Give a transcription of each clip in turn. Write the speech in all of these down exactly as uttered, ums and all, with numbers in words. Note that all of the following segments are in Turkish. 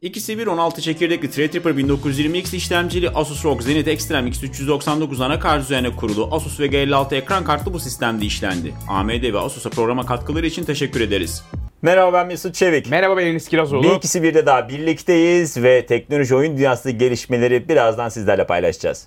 İkisi bir on altı çekirdekli Threadripper bin dokuz yüz yirmi X işlemcili Asus R O G Zenith Extreme X üç yüz doksan dokuz anakart üzerine kurulu Asus Vega elli altı ekran kartlı bu sistemde işlendi. A M D ve Asus'a programa katkıları için teşekkür ederiz. Merhaba, ben Mesut Çevik. Merhaba, ben Enis Kirazoğlu. Bir ikisi birde daha birlikteyiz ve teknoloji oyun dünyasındaki gelişmeleri birazdan sizlerle paylaşacağız.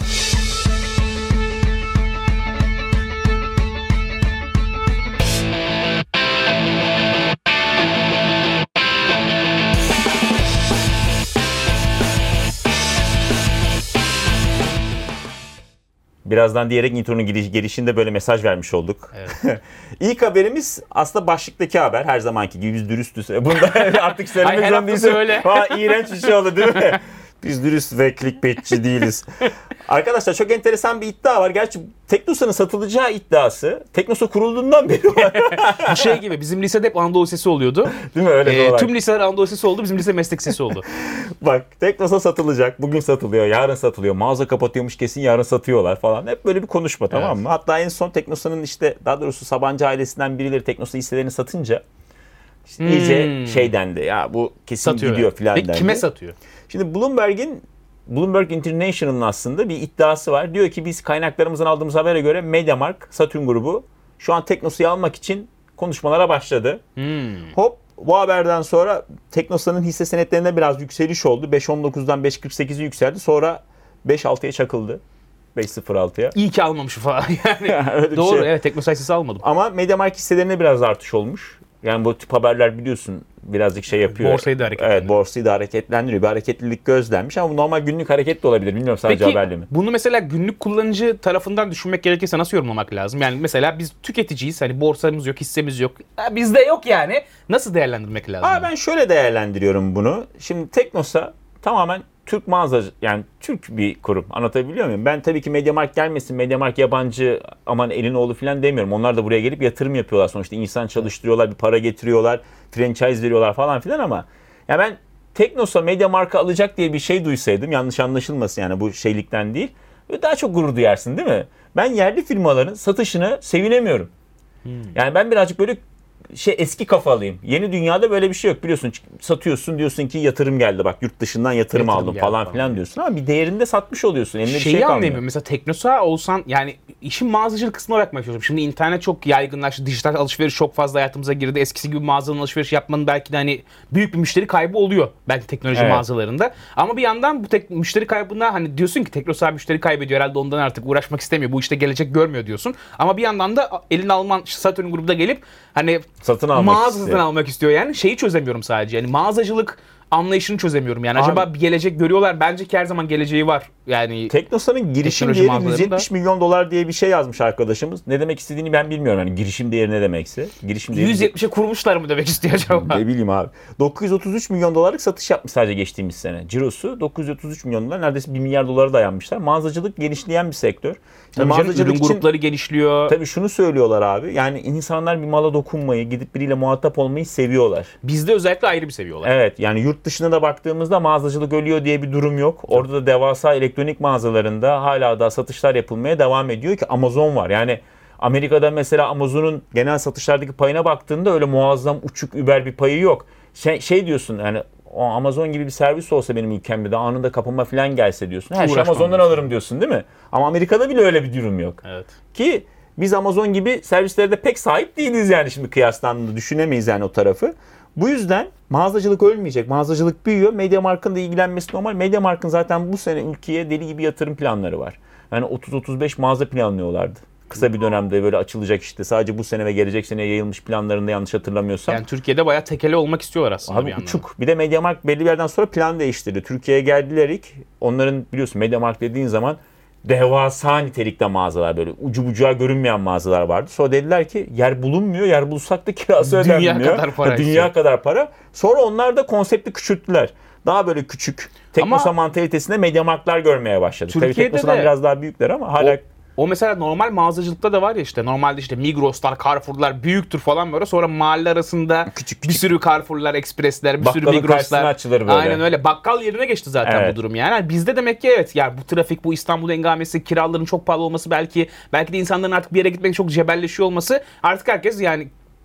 Birazdan diyerek intro'nun girişinde böyle mesaj vermiş olduk. Evet. İlk haberimiz aslında başlıktaki haber. Her zamanki gibi biz dürüstüz. Bunda artık söylemek zorundayız. Öyle. İğrenç bir şey oldu değil mi? Biz dürüst ve clickbaitçi değiliz. Arkadaşlar çok enteresan bir iddia var. Gerçi Teknosa'nın satılacağı iddiası Teknosa kurulduğundan beri var. Bu şey gibi bizim lisede hep Anadolu Lisesi oluyordu. Değil mi? Öyle ee, olarak. Tüm liseler Anadolu Lisesi oldu. Bizim lise meslek lisesi oldu. Bak, Teknosa satılacak. Bugün satılıyor. Yarın satılıyor. Mağaza kapatıyormuş, kesin yarın satıyorlar falan. Hep böyle bir konuşma, evet. Tamam mı? Hatta en son Teknosa'nın işte daha doğrusu Sabancı ailesinden birileri Teknosa hisselerini satınca işte hmm. iyice şey dendi. Ya bu kesin satıyor gidiyor yani. Falan Peki dendi. kime satıyor? Şimdi Bloomberg'in Bloomberg International'ın aslında bir iddiası var. Diyor ki biz kaynaklarımızdan aldığımız habere göre MediaMarkt, Saturn grubu şu an Teknosa'yı almak için konuşmalara başladı. Hmm. Hop, bu haberden sonra Teknosa'nın hisse senetlerinde biraz yükseliş oldu. beş on dokuzdan beş kırk sekize yükseldi. Sonra beş altıya çakıldı. beş sıfır altıya. İyi ki almamışım falan. Yani doğru, şey. Evet, Teknosa hissesi almadım. Ama MediaMarkt hisselerine biraz artış olmuş. Yani bu tip haberler biliyorsun birazcık şey yapıyor. Borsayı da hareketlendiriyor. Evet, borsayı da hareketlendiriyor. Bir hareketlilik gözlenmiş ama bu normal günlük hareket de olabilir. Bilmiyorum, sadece Peki, haberli mi? Bunu mesela günlük kullanıcı tarafından düşünmek gerekirse nasıl yorumlamak lazım? Yani mesela biz tüketiciyiz. Hani borsamız yok, hissemiz yok. Ha, bizde yok yani. Nasıl değerlendirmek lazım? Aa, ben şöyle değerlendiriyorum bunu. Şimdi Teknosa tamamen Türk mağazacı, yani Türk bir kurum. Anlatabiliyor muyum? Ben tabii ki MediaMarkt gelmesin, MediaMarkt yabancı, aman elin oğlu falan demiyorum. Onlar da buraya gelip yatırım yapıyorlar. Sonuçta insan çalıştırıyorlar, bir para getiriyorlar, franchise veriyorlar falan filan ama ya ben Teknosa MediaMarkt'ı alacak diye bir şey duysaydım, yanlış anlaşılmasın yani bu şeylikten değil, daha çok gurur duyarsın değil mi? Ben yerli firmaların satışını sevinemiyorum. Hmm. Yani ben birazcık böyle şey eski kafalıyım. Yeni dünyada böyle bir şey yok, biliyorsun. Satıyorsun, diyorsun ki yatırım geldi, bak yurt dışından yatırım, yatırım aldım falan filan diyorsun ama bir değerinde satmış oluyorsun. Elinde Şeyi bir şey anlayamıyorum. Mesela Teknosa olsan, yani işin mağazacılık kısmına bakmak istiyorum. Şimdi internet çok yaygınlaştı. Dijital alışveriş çok fazla hayatımıza girdi. Eskisi gibi mağazadan alışveriş yapmanın belki de hani büyük bir müşteri kaybı oluyor belki teknoloji evet. mağazalarında. Ama bir yandan bu tek, müşteri kaybına hani diyorsun ki Teknosa müşteri kaybediyor herhalde, ondan artık uğraşmak istemiyor. Bu işte gelecek görmüyor diyorsun. Ama bir yandan da elin Alman Saturn grubunda gelip hani satın almak mağaza istiyor. satın almak istiyor yani. Şeyi çözemiyorum sadece. Yani mağazacılık anlayışını çözemiyorum. Yani abi, acaba bir gelecek görüyorlar. Bence ki her zaman geleceği var. Yani Teknosa'nın girişim değeri yüz yetmiş milyon dolar diye bir şey yazmış arkadaşımız. Ne demek istediğini ben bilmiyorum. Yani girişim değeri ne demekse. Girişim değeri yüz yetmişe kurmuşlar mı demek istiyor acaba? Ne bileyim abi. dokuz yüz otuz üç milyon dolarlık satış yapmış sadece geçtiğimiz sene. Cirosu dokuz yüz otuz üç milyon dolar, neredeyse bir milyar dolara dayanmışlar. Mağazacılık genişleyen bir sektör. Tabii mağazacılık canım, ürün için, grupları genişliyor. Tabii şunu söylüyorlar abi. Yani insanlar bir mala dokunmayı, gidip biriyle muhatap olmayı seviyorlar. Bizde özellikle ayrı bir seviyorlar. Evet, yani yurt dışına da baktığımızda mağazacılık ölüyor diye bir durum yok. Orada da devasa elektronik mağazalarında hala da satışlar yapılmaya devam ediyor ki Amazon var. Yani Amerika'da mesela Amazon'un genel satışlardaki payına baktığında öyle muazzam uçuk über bir payı yok. Şey, şey diyorsun yani, o Amazon gibi bir servis olsa benim ülkemde de anında kapıma falan gelse diyorsun. Her şey Amazon'dan alırım diyorsun değil mi? Ama Amerika'da bile öyle bir durum yok. Evet. Ki biz Amazon gibi servislere de pek sahip değiliz yani, şimdi kıyaslandığında düşünemeyiz yani o tarafı. Bu yüzden mağazacılık ölmeyecek. Mağazacılık büyüyor. MediaMarkt'ın da ilgilenmesi normal. MediaMarkt'ın zaten bu sene ülkeye deli gibi yatırım planları var. Yani otuz otuz beş mağaza planlıyorlardı. Kısa bir dönemde böyle açılacak işte. Sadece bu sene ve gelecek sene yayılmış planlarında, yanlış hatırlamıyorsam. Yani Türkiye'de bayağı tekeli olmak istiyorlar aslında. Abi bir uçuk. Bir de MediaMarkt belli bir yerden sonra plan değiştirdi. Türkiye'ye geldiler ilk. Onların biliyorsun MediaMarkt dediğin zaman devasa nitelikte mağazalar, böyle ucu bucağı görünmeyen mağazalar vardı. Sonra dediler ki yer bulunmuyor. Yer bulsak da kirası ödenmiyor. Dünya kadar para. Dünya istiyor. kadar para. Sonra onlar da konsepti küçülttüler. Daha böyle küçük. Teknosa mantalitesinde MediaMarkt'lar görmeye başladık. Tabii Teknosa'dan biraz daha büyükler ama hala... O... O mesela normal mağazacılıkta da var ya, işte normalde işte Migros'lar, Carrefour'lar büyüktür falan böyle, sonra mahalle arasında küçük, küçük. bir sürü Carrefour'lar, Express'ler, bir Bakkalın sürü Migros'lar. Açılır böyle. Aynen öyle. Bakkal yerine geçti zaten evet. bu durum yani. yani. Bizde demek ki evet yani bu trafik, bu İstanbul engamesi, kiraların çok pahalı olması, belki belki de insanların artık bir yere gitmek çok cebelleşiyor olması, artık herkes yani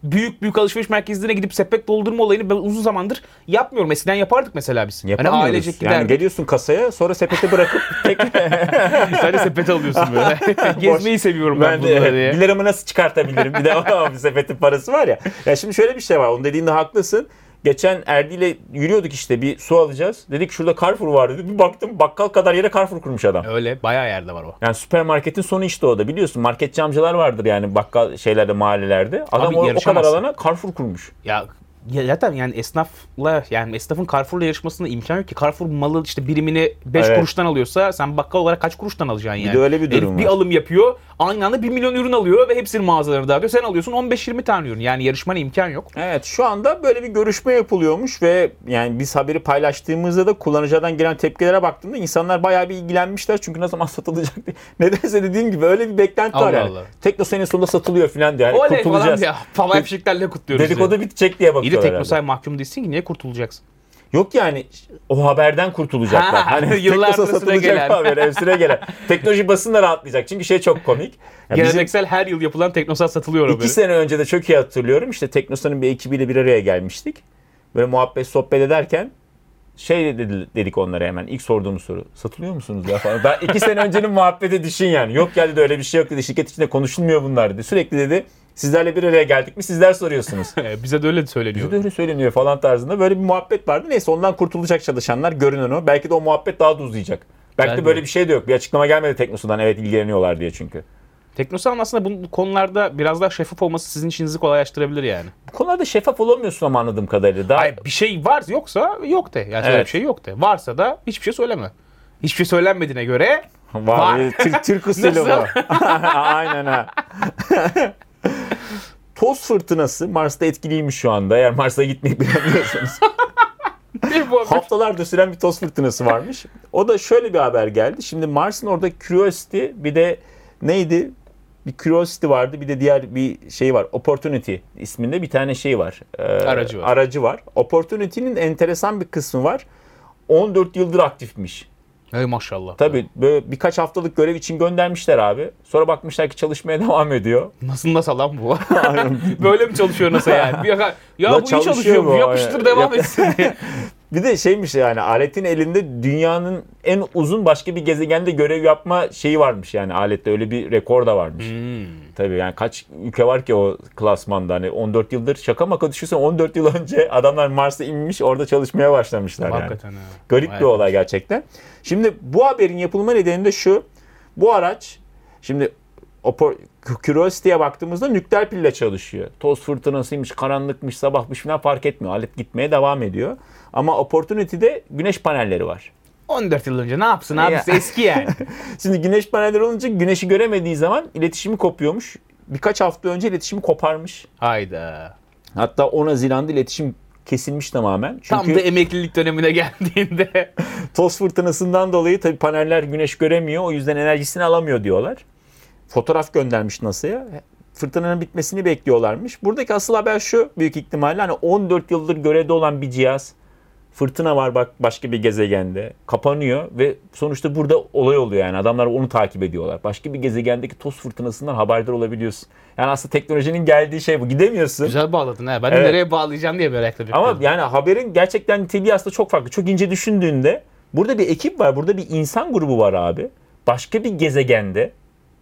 büyük büyük alışveriş merkezlerine gidip sepet doldurma olayını ben uzun zamandır yapmıyorum. Eskiden yapardık mesela biz. Yapamıyoruz. Hani ailecek giderdik. Yani geliyorsun kasaya, sonra sepeti bırakıp Sen de sepet alıyorsun böyle. Gezmeyi seviyorum ben, ben bunları de diye. bir liramı nasıl çıkartabilirim? Bir de o bir sepetin parası var ya. Ya şimdi şöyle bir şey var. Onun dediğinde haklısın. Geçen Erdi ile yürüyorduk işte, bir su alacağız. Dedik şurada Carrefour var dedi. Bir baktım bakkal kadar yere Carrefour kurmuş adam. Öyle bayağı yerde var o. Yani süpermarketin sonu işte o da, biliyorsun. Marketçi amcalar vardır yani bakkal şeylerde, mahallelerde. Adam Abi o, o kadar yarışamazsın. alana Carrefour kurmuş. Ya ya zaten yani esnafla yani esnafın Carrefour'la yarışmasına imkan yok ki. Carrefour malı işte birimini beş Evet. kuruştan alıyorsa sen bakkal olarak kaç kuruştan alacaksın yani? Bir de öyle bir durum Herif bir var. alım yapıyor. Aynı anda bir milyon ürün alıyor ve hepsini mağazalarına dağıtıyor. Sen alıyorsun on beş yirmi tane ürün. Yani yarışmana imkan yok. Evet, şu anda böyle bir görüşme yapılıyormuş ve yani biz haberi paylaştığımızda da kullanıcılardan gelen tepkilere baktığımda insanlar bayağı bir ilgilenmişler. Çünkü ne zaman satılacak diye. Nedense dediğim gibi öyle bir beklenti var Allah yani. Allah. Teknosa sonunda satılıyor falan diye. Yani Oley falan kurtulacağız. ya. Havai fişeklerle kutluyoruz. Dedikodu diye. bitecek diye İyi de bakıyorlar herhalde. Teknosa'ya mahkum değilsin ki niye kurtulacaksın? Yok yani o haberden kurtulacaklar. Ha, Hani yıllardır Teknosa süre satılacak gelen. haber, ev süre gelen. Teknoloji basın da rahatlayacak. Çünkü şey çok komik. Ya bizim Geleneksel her yıl yapılan Teknosa satılıyor iki haberi. sene önce de çok iyi hatırlıyorum. İşte Teknosa'nın bir ekibiyle bir araya gelmiştik. Böyle muhabbet sohbet ederken şey dedi, dedik onlara hemen ilk sorduğumuz soru. Satılıyor musunuz ya falan. Ben iki sene öncenin muhabbeti düşün yani. Yok ya dedi, öyle bir şey yok dedi. Şirket içinde konuşulmuyor bunlar dedi. Sürekli dedi sizlerle bir araya geldik mi sizler soruyorsunuz. Bize de öyle söyleniyor. Bize de öyle söyleniyor falan tarzında. Böyle bir muhabbet vardı. Neyse ondan kurtulacak çalışanlar, görünen o. Belki de o muhabbet daha da uzayacak. Belki Belki de böyle de. bir şey de yok. Bir açıklama gelmedi Teknosa'dan, evet ilgileniyorlar diye çünkü. Teknosa'nın aslında bu konularda biraz daha şeffaf olması sizin işinizi kolaylaştırabilir yani. Bu konularda şeffaf olamıyorsun ama anladığım kadarıyla. Daha... Hayır, bir şey var yoksa yok de. Yani öyle Evet. bir şey yok de. Varsa da hiçbir şey söyleme. Hiçbir şey söylenmediğine göre Var. var. Türk, Türk usulü bu. Nasıl? Aynen ha. Toz fırtınası Mars'ta etkiliymiş şu anda. Eğer Mars'a gitmeyi planlıyorsanız. bir bu haber. Haftalardır süren bir toz fırtınası varmış. O da şöyle bir haber geldi. Şimdi Mars'ın orada Curiosity, bir de neydi? Bir Curiosity vardı, bir de diğer bir şey var. Opportunity isminde bir tane şey var. Ee, Aracı var. Aracı var. Opportunity'nin enteresan bir kısmı var. on dört yıldır aktifmiş. Ey maşallah. Tabii böyle birkaç haftalık görev için göndermişler abi. Sonra bakmışlar ki çalışmaya devam ediyor. Nasıl NASA lan bu? Böyle mi çalışıyor NASA yani? Bir yaka- ya La bu iyi çalışıyor çalışıyor bu. bu. Yapıştır devam Yap- etsin diye. Bir de şeymiş yani, aletin elinde dünyanın en uzun başka bir gezegende görev yapma şeyi varmış yani, alette öyle bir rekor da varmış. Hmm. Tabii yani kaç ülke var ki o klasmanda, hani on dört yıldır, şaka maka düşünsene, on dört yıl önce adamlar Mars'a inmiş, orada çalışmaya başlamışlar yani. Hakikaten ha. Garip Vay bir olay gerçekten. Şimdi bu haberin yapılma nedeni de şu. Bu araç şimdi Opor- Curiosity'ye baktığımızda nükleer pille çalışıyor. Toz fırtınasıymış, karanlıkmış, sabahmış falan fark etmiyor. Alet gitmeye devam ediyor. Ama Opportunity'de güneş panelleri var. on dört yıl önce ne yapsın abi? Ya. Eski yani. Şimdi güneş panelleri olunca güneşi göremediği zaman iletişimi kopuyormuş. Birkaç hafta önce iletişimi koparmış. Hayda. Hatta on Haziran'da iletişim kesilmiş tamamen. Çünkü Tam da emeklilik dönemine geldiğinde. toz fırtınasından dolayı tabii paneller güneş göremiyor. O yüzden enerjisini alamıyor diyorlar. Fotoğraf göndermiş NASA'ya. Fırtınanın bitmesini bekliyorlarmış. Buradaki asıl haber şu, büyük ihtimalle hani on dört yıldır görevde olan bir cihaz, fırtına var bak başka bir gezegende, kapanıyor ve sonuçta burada olay oluyor yani. Adamlar onu takip ediyorlar. Başka bir gezegendeki toz fırtınasından haberdar olabiliyorsun. Yani aslında teknolojinin geldiği şey bu. Gidemiyorsun. Güzel bağladın ha. Ben de Evet. nereye bağlayacağım diye merakla bekliyorum. Ama yani haberin gerçekten niteliği aslında çok farklı. Çok ince düşündüğünde burada bir ekip var. Burada bir insan grubu var abi. Başka bir gezegende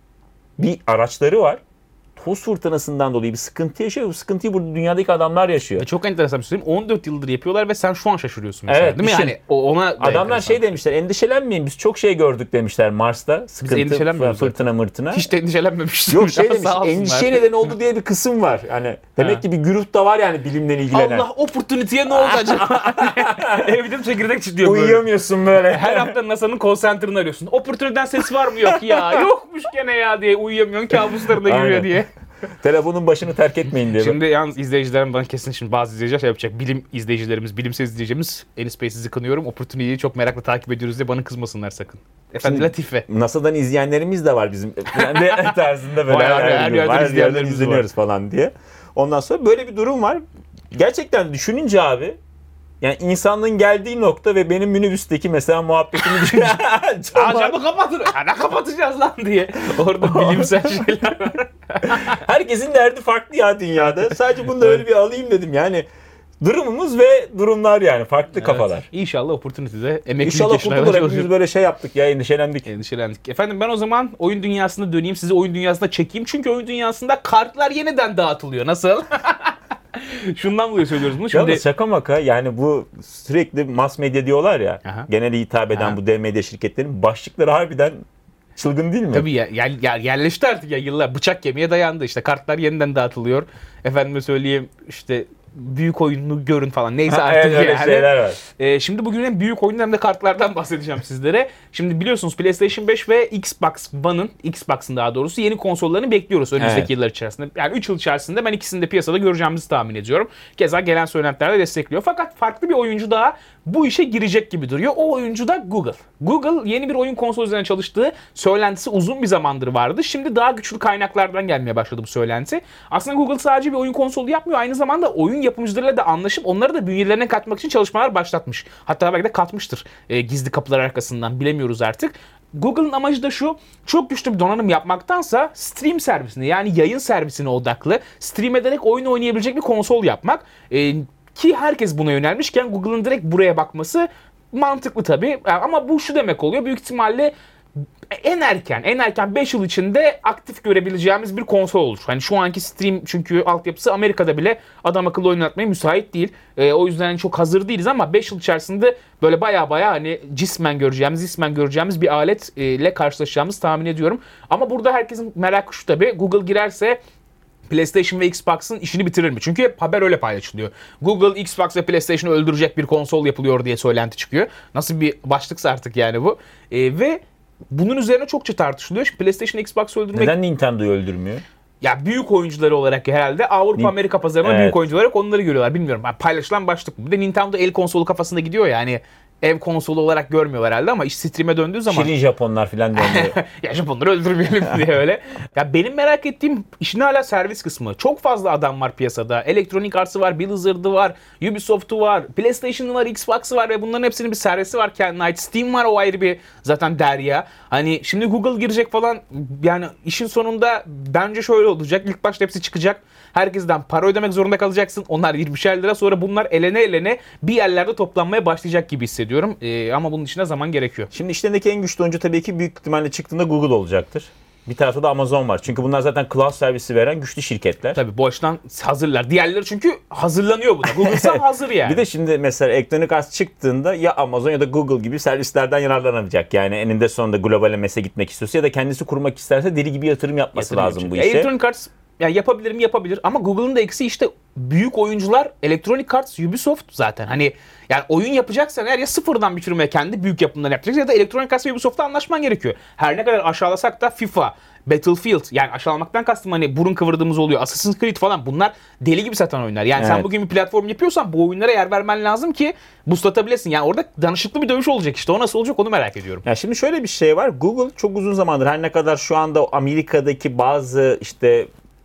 bir araçları var. Toz fırtınasından dolayı bir sıkıntı yaşıyor. Bu sıkıntıyı burada dünyadaki adamlar yaşıyor. Ve çok enteresan bir şey söyleyeyim. on dört yıldır yapıyorlar ve sen şu an şaşırıyorsun mesela. Evet, değil mi? düşün. Yani o- ona da Adamlar enteresan. şey demişler, endişelenmeyin biz çok şey gördük demişler Mars'ta. Sıkıntı, endişelenmiyoruz fırtına mırtına. Hiç de endişelenmemiştim. Yok şey demiş, Sağ olsunlar. endişeye neden oldu diye bir kısım var. Yani demek Ha. ki bir güruh da var yani bilimle ilgilenen. Allah opportunity'ye ne oldu acaba? Evde çekirdek çitliyor böyle. Uyuyamıyorsun böyle. Her hafta NASA'nın call center'ını arıyorsun. Opportunity'den ses var mı? Yok ya. Yokmuş gene ya diye uyuyamıyorsun. Kabuslarına giriyor Aynen. diye. Telefonun başını terk etmeyin diye. Şimdi yalnız izleyicilerim bana kesin şimdi bazı izleyiciler şey yapacak. Bilim izleyicilerimiz, bilimsel izleyicilerimiz Enis Bey sizi kınıyorum. Opportunity'yi çok merakla takip ediyoruz diye bana kızmasınlar sakın. Efendim Şimdi- Latife. NASA'dan izleyenlerimiz de var bizim. Yani de tarzında böyle Bayağı her, her gün yerden var, izleyenlerimiz izleniyoruz falan diye. Ondan sonra böyle bir durum var. Gerçekten düşününce abi Yani insanlığın geldiği nokta ve benim minibüsteki mesela muhabbetimi düşün. Aa camı kapatın. Ya ne kapatacağız lan diye. Orada bilimsel şeyler var. Herkesin derdi farklı ya dünyada. Sadece bunu da öyle bir alayım dedim. Yani durumumuz ve durumlar yani farklı kafalar. Evet. İnşallah opportunity'de emeklilik İnşallah yaşlarına kurtulur. çalışır. Hepimiz böyle şey yaptık ya, endişelendik. Endişelendik. Efendim ben o zaman oyun dünyasına döneyim. Sizi oyun dünyasına çekeyim. Çünkü oyun dünyasında kartlar yeniden dağıtılıyor. Nasıl? Şundan dolayı söylüyoruz bunu. Şimdi... Ya şaka maka yani bu sürekli mass medya diyorlar ya. Aha. Genele hitap eden Aha. bu dev medya şirketlerinin başlıkları harbiden çılgın değil mi? Tabii ya, yer, yer, yerleşti artık ya yıllar. Bıçak kemiğe dayandı. İşte kartlar yeniden dağıtılıyor. Efendime söyleyeyim işte büyük oyunu görün falan. Neyse Ha, artık evet, öyle yani. şeyler var. Ee, şimdi bugün hem büyük oyun hem de kartlardan bahsedeceğim sizlere. Şimdi biliyorsunuz PlayStation beş ve Xbox One'ın, Xbox'ın daha doğrusu yeni konsollarını bekliyoruz önümüzdeki Evet. yıllar içerisinde. Yani üç yıl içerisinde ben ikisini de piyasada göreceğimizi tahmin ediyorum. Keza gelen söylentiler de destekliyor. Fakat farklı bir oyuncu daha bu işe girecek gibi duruyor. O oyuncu da Google. Google yeni bir oyun konsolu üzerine çalıştığı söylentisi uzun bir zamandır vardı. Şimdi daha güçlü kaynaklardan gelmeye başladı bu söylenti. Aslında Google sadece bir oyun konsolu yapmıyor. Aynı zamanda oyun yapımcılarıyla da anlaşıp onları da bünyelerine katmak için çalışmalar başlatmış. Hatta belki de katmıştır e, gizli kapılar arkasından, bilemiyoruz artık. Google'ın amacı da şu, çok güçlü bir donanım yapmaktansa stream servisine yani yayın servisine odaklı, stream ederek oyun oynayabilecek bir konsol yapmak. E, ki herkes buna yönelmişken Google'ın direkt buraya bakması mantıklı tabii. Ama bu şu demek oluyor, büyük ihtimalle en erken, en erken beş yıl içinde aktif görebileceğimiz bir konsol olur. Hani şu anki Steam çünkü altyapısı Amerika'da bile adam akıllı oyun oynatmaya müsait değil. E, o yüzden çok hazır değiliz ama beş yıl içerisinde böyle baya baya hani cismen göreceğimiz, ismen göreceğimiz bir aletle karşılaşacağımızı tahmin ediyorum. Ama burada herkesin merakı şu tabii, Google girerse PlayStation ve Xbox'ın işini bitirir mi? Çünkü hep haber öyle paylaşılıyor. Google, Xbox ve PlayStation'ı öldürecek bir konsol yapılıyor diye söylenti çıkıyor. Nasıl bir başlıksa artık yani bu. E, ve bunun üzerine çokça tartışılıyor. Şimdi PlayStation, Xbox'ı öldürmek... Neden Nintendo'yu öldürmüyor? Ya büyük oyuncuları olarak herhalde Avrupa, Nin- Amerika pazarında Evet. büyük oyuncu olarak onları görüyorlar. Bilmiyorum. Yani paylaşılan başlık bu. Bir de Nintendo el konsolu kafasında gidiyor ya. Hani ev konsolu olarak görmüyorlar herhalde ama iş stream'e döndüğü zaman... Şirin Japonlar falan dönüyor. ya Japonları öldürmeyelim diye öyle. Ya benim merak ettiğim işin hala servis kısmı. Çok fazla adam var piyasada. Electronic Arts'ı var, Blizzard'ı var, Ubisoft'u var, PlayStation'ı var, Xbox'ı var ve bunların hepsinin bir servisi var kendine ait. Steam var, o ayrı bir zaten derya. Hani şimdi Google girecek falan, yani işin sonunda bence şöyle olacak. İlk başta hepsi çıkacak. Herkesten para ödemek zorunda kalacaksın. Onlar yirmişer lira, sonra bunlar elene elene bir yerlerde toplanmaya başlayacak gibi hissediyorum. Ee, ama bunun için de zaman gerekiyor. Şimdi işlerindeki en güçlü oyuncu tabii ki büyük ihtimalle çıktığında Google olacaktır. Bir tarafta da Amazon var. Çünkü bunlar zaten cloud servisi veren güçlü şirketler. Tabii bu açıdan hazırlar. Diğerleri çünkü hazırlanıyor buna. Google'sa hazır yani. Bir de şimdi mesela Electronic Arts çıktığında ya Amazon ya da Google gibi servislerden yararlanamayacak. Yani eninde sonunda global M S'e gitmek istiyorsa ya da kendisi kurmak isterse deli gibi yatırım yapması Yatırım lazım bu yapacak. işe. Electronic Arts yani yapabilir mi? Yapabilir. Ama Google'ın da eksi işte büyük oyuncular Electronic Arts, Ubisoft zaten. Hani yani oyun yapacaksan eğer ya sıfırdan bir firmaya kendi büyük yapımlarını yapacaksın ya da Electronic Arts ve Ubisoft'la anlaşman gerekiyor. Her ne kadar aşağılasak da FIFA, Battlefield, yani aşağılamaktan kastım hani burun kıvırdığımız oluyor. Assassin's Creed falan, bunlar deli gibi satan oyunlar. Yani sen Evet. bugün bir platform yapıyorsan bu oyunlara yer vermen lazım ki boostlatabilirsin. Yani orada danışıklı bir dövüş olacak işte. O nasıl olacak onu merak ediyorum. Ya şimdi şöyle bir şey var. Google çok uzun zamandır, her ne kadar şu anda Amerika'daki bazı işte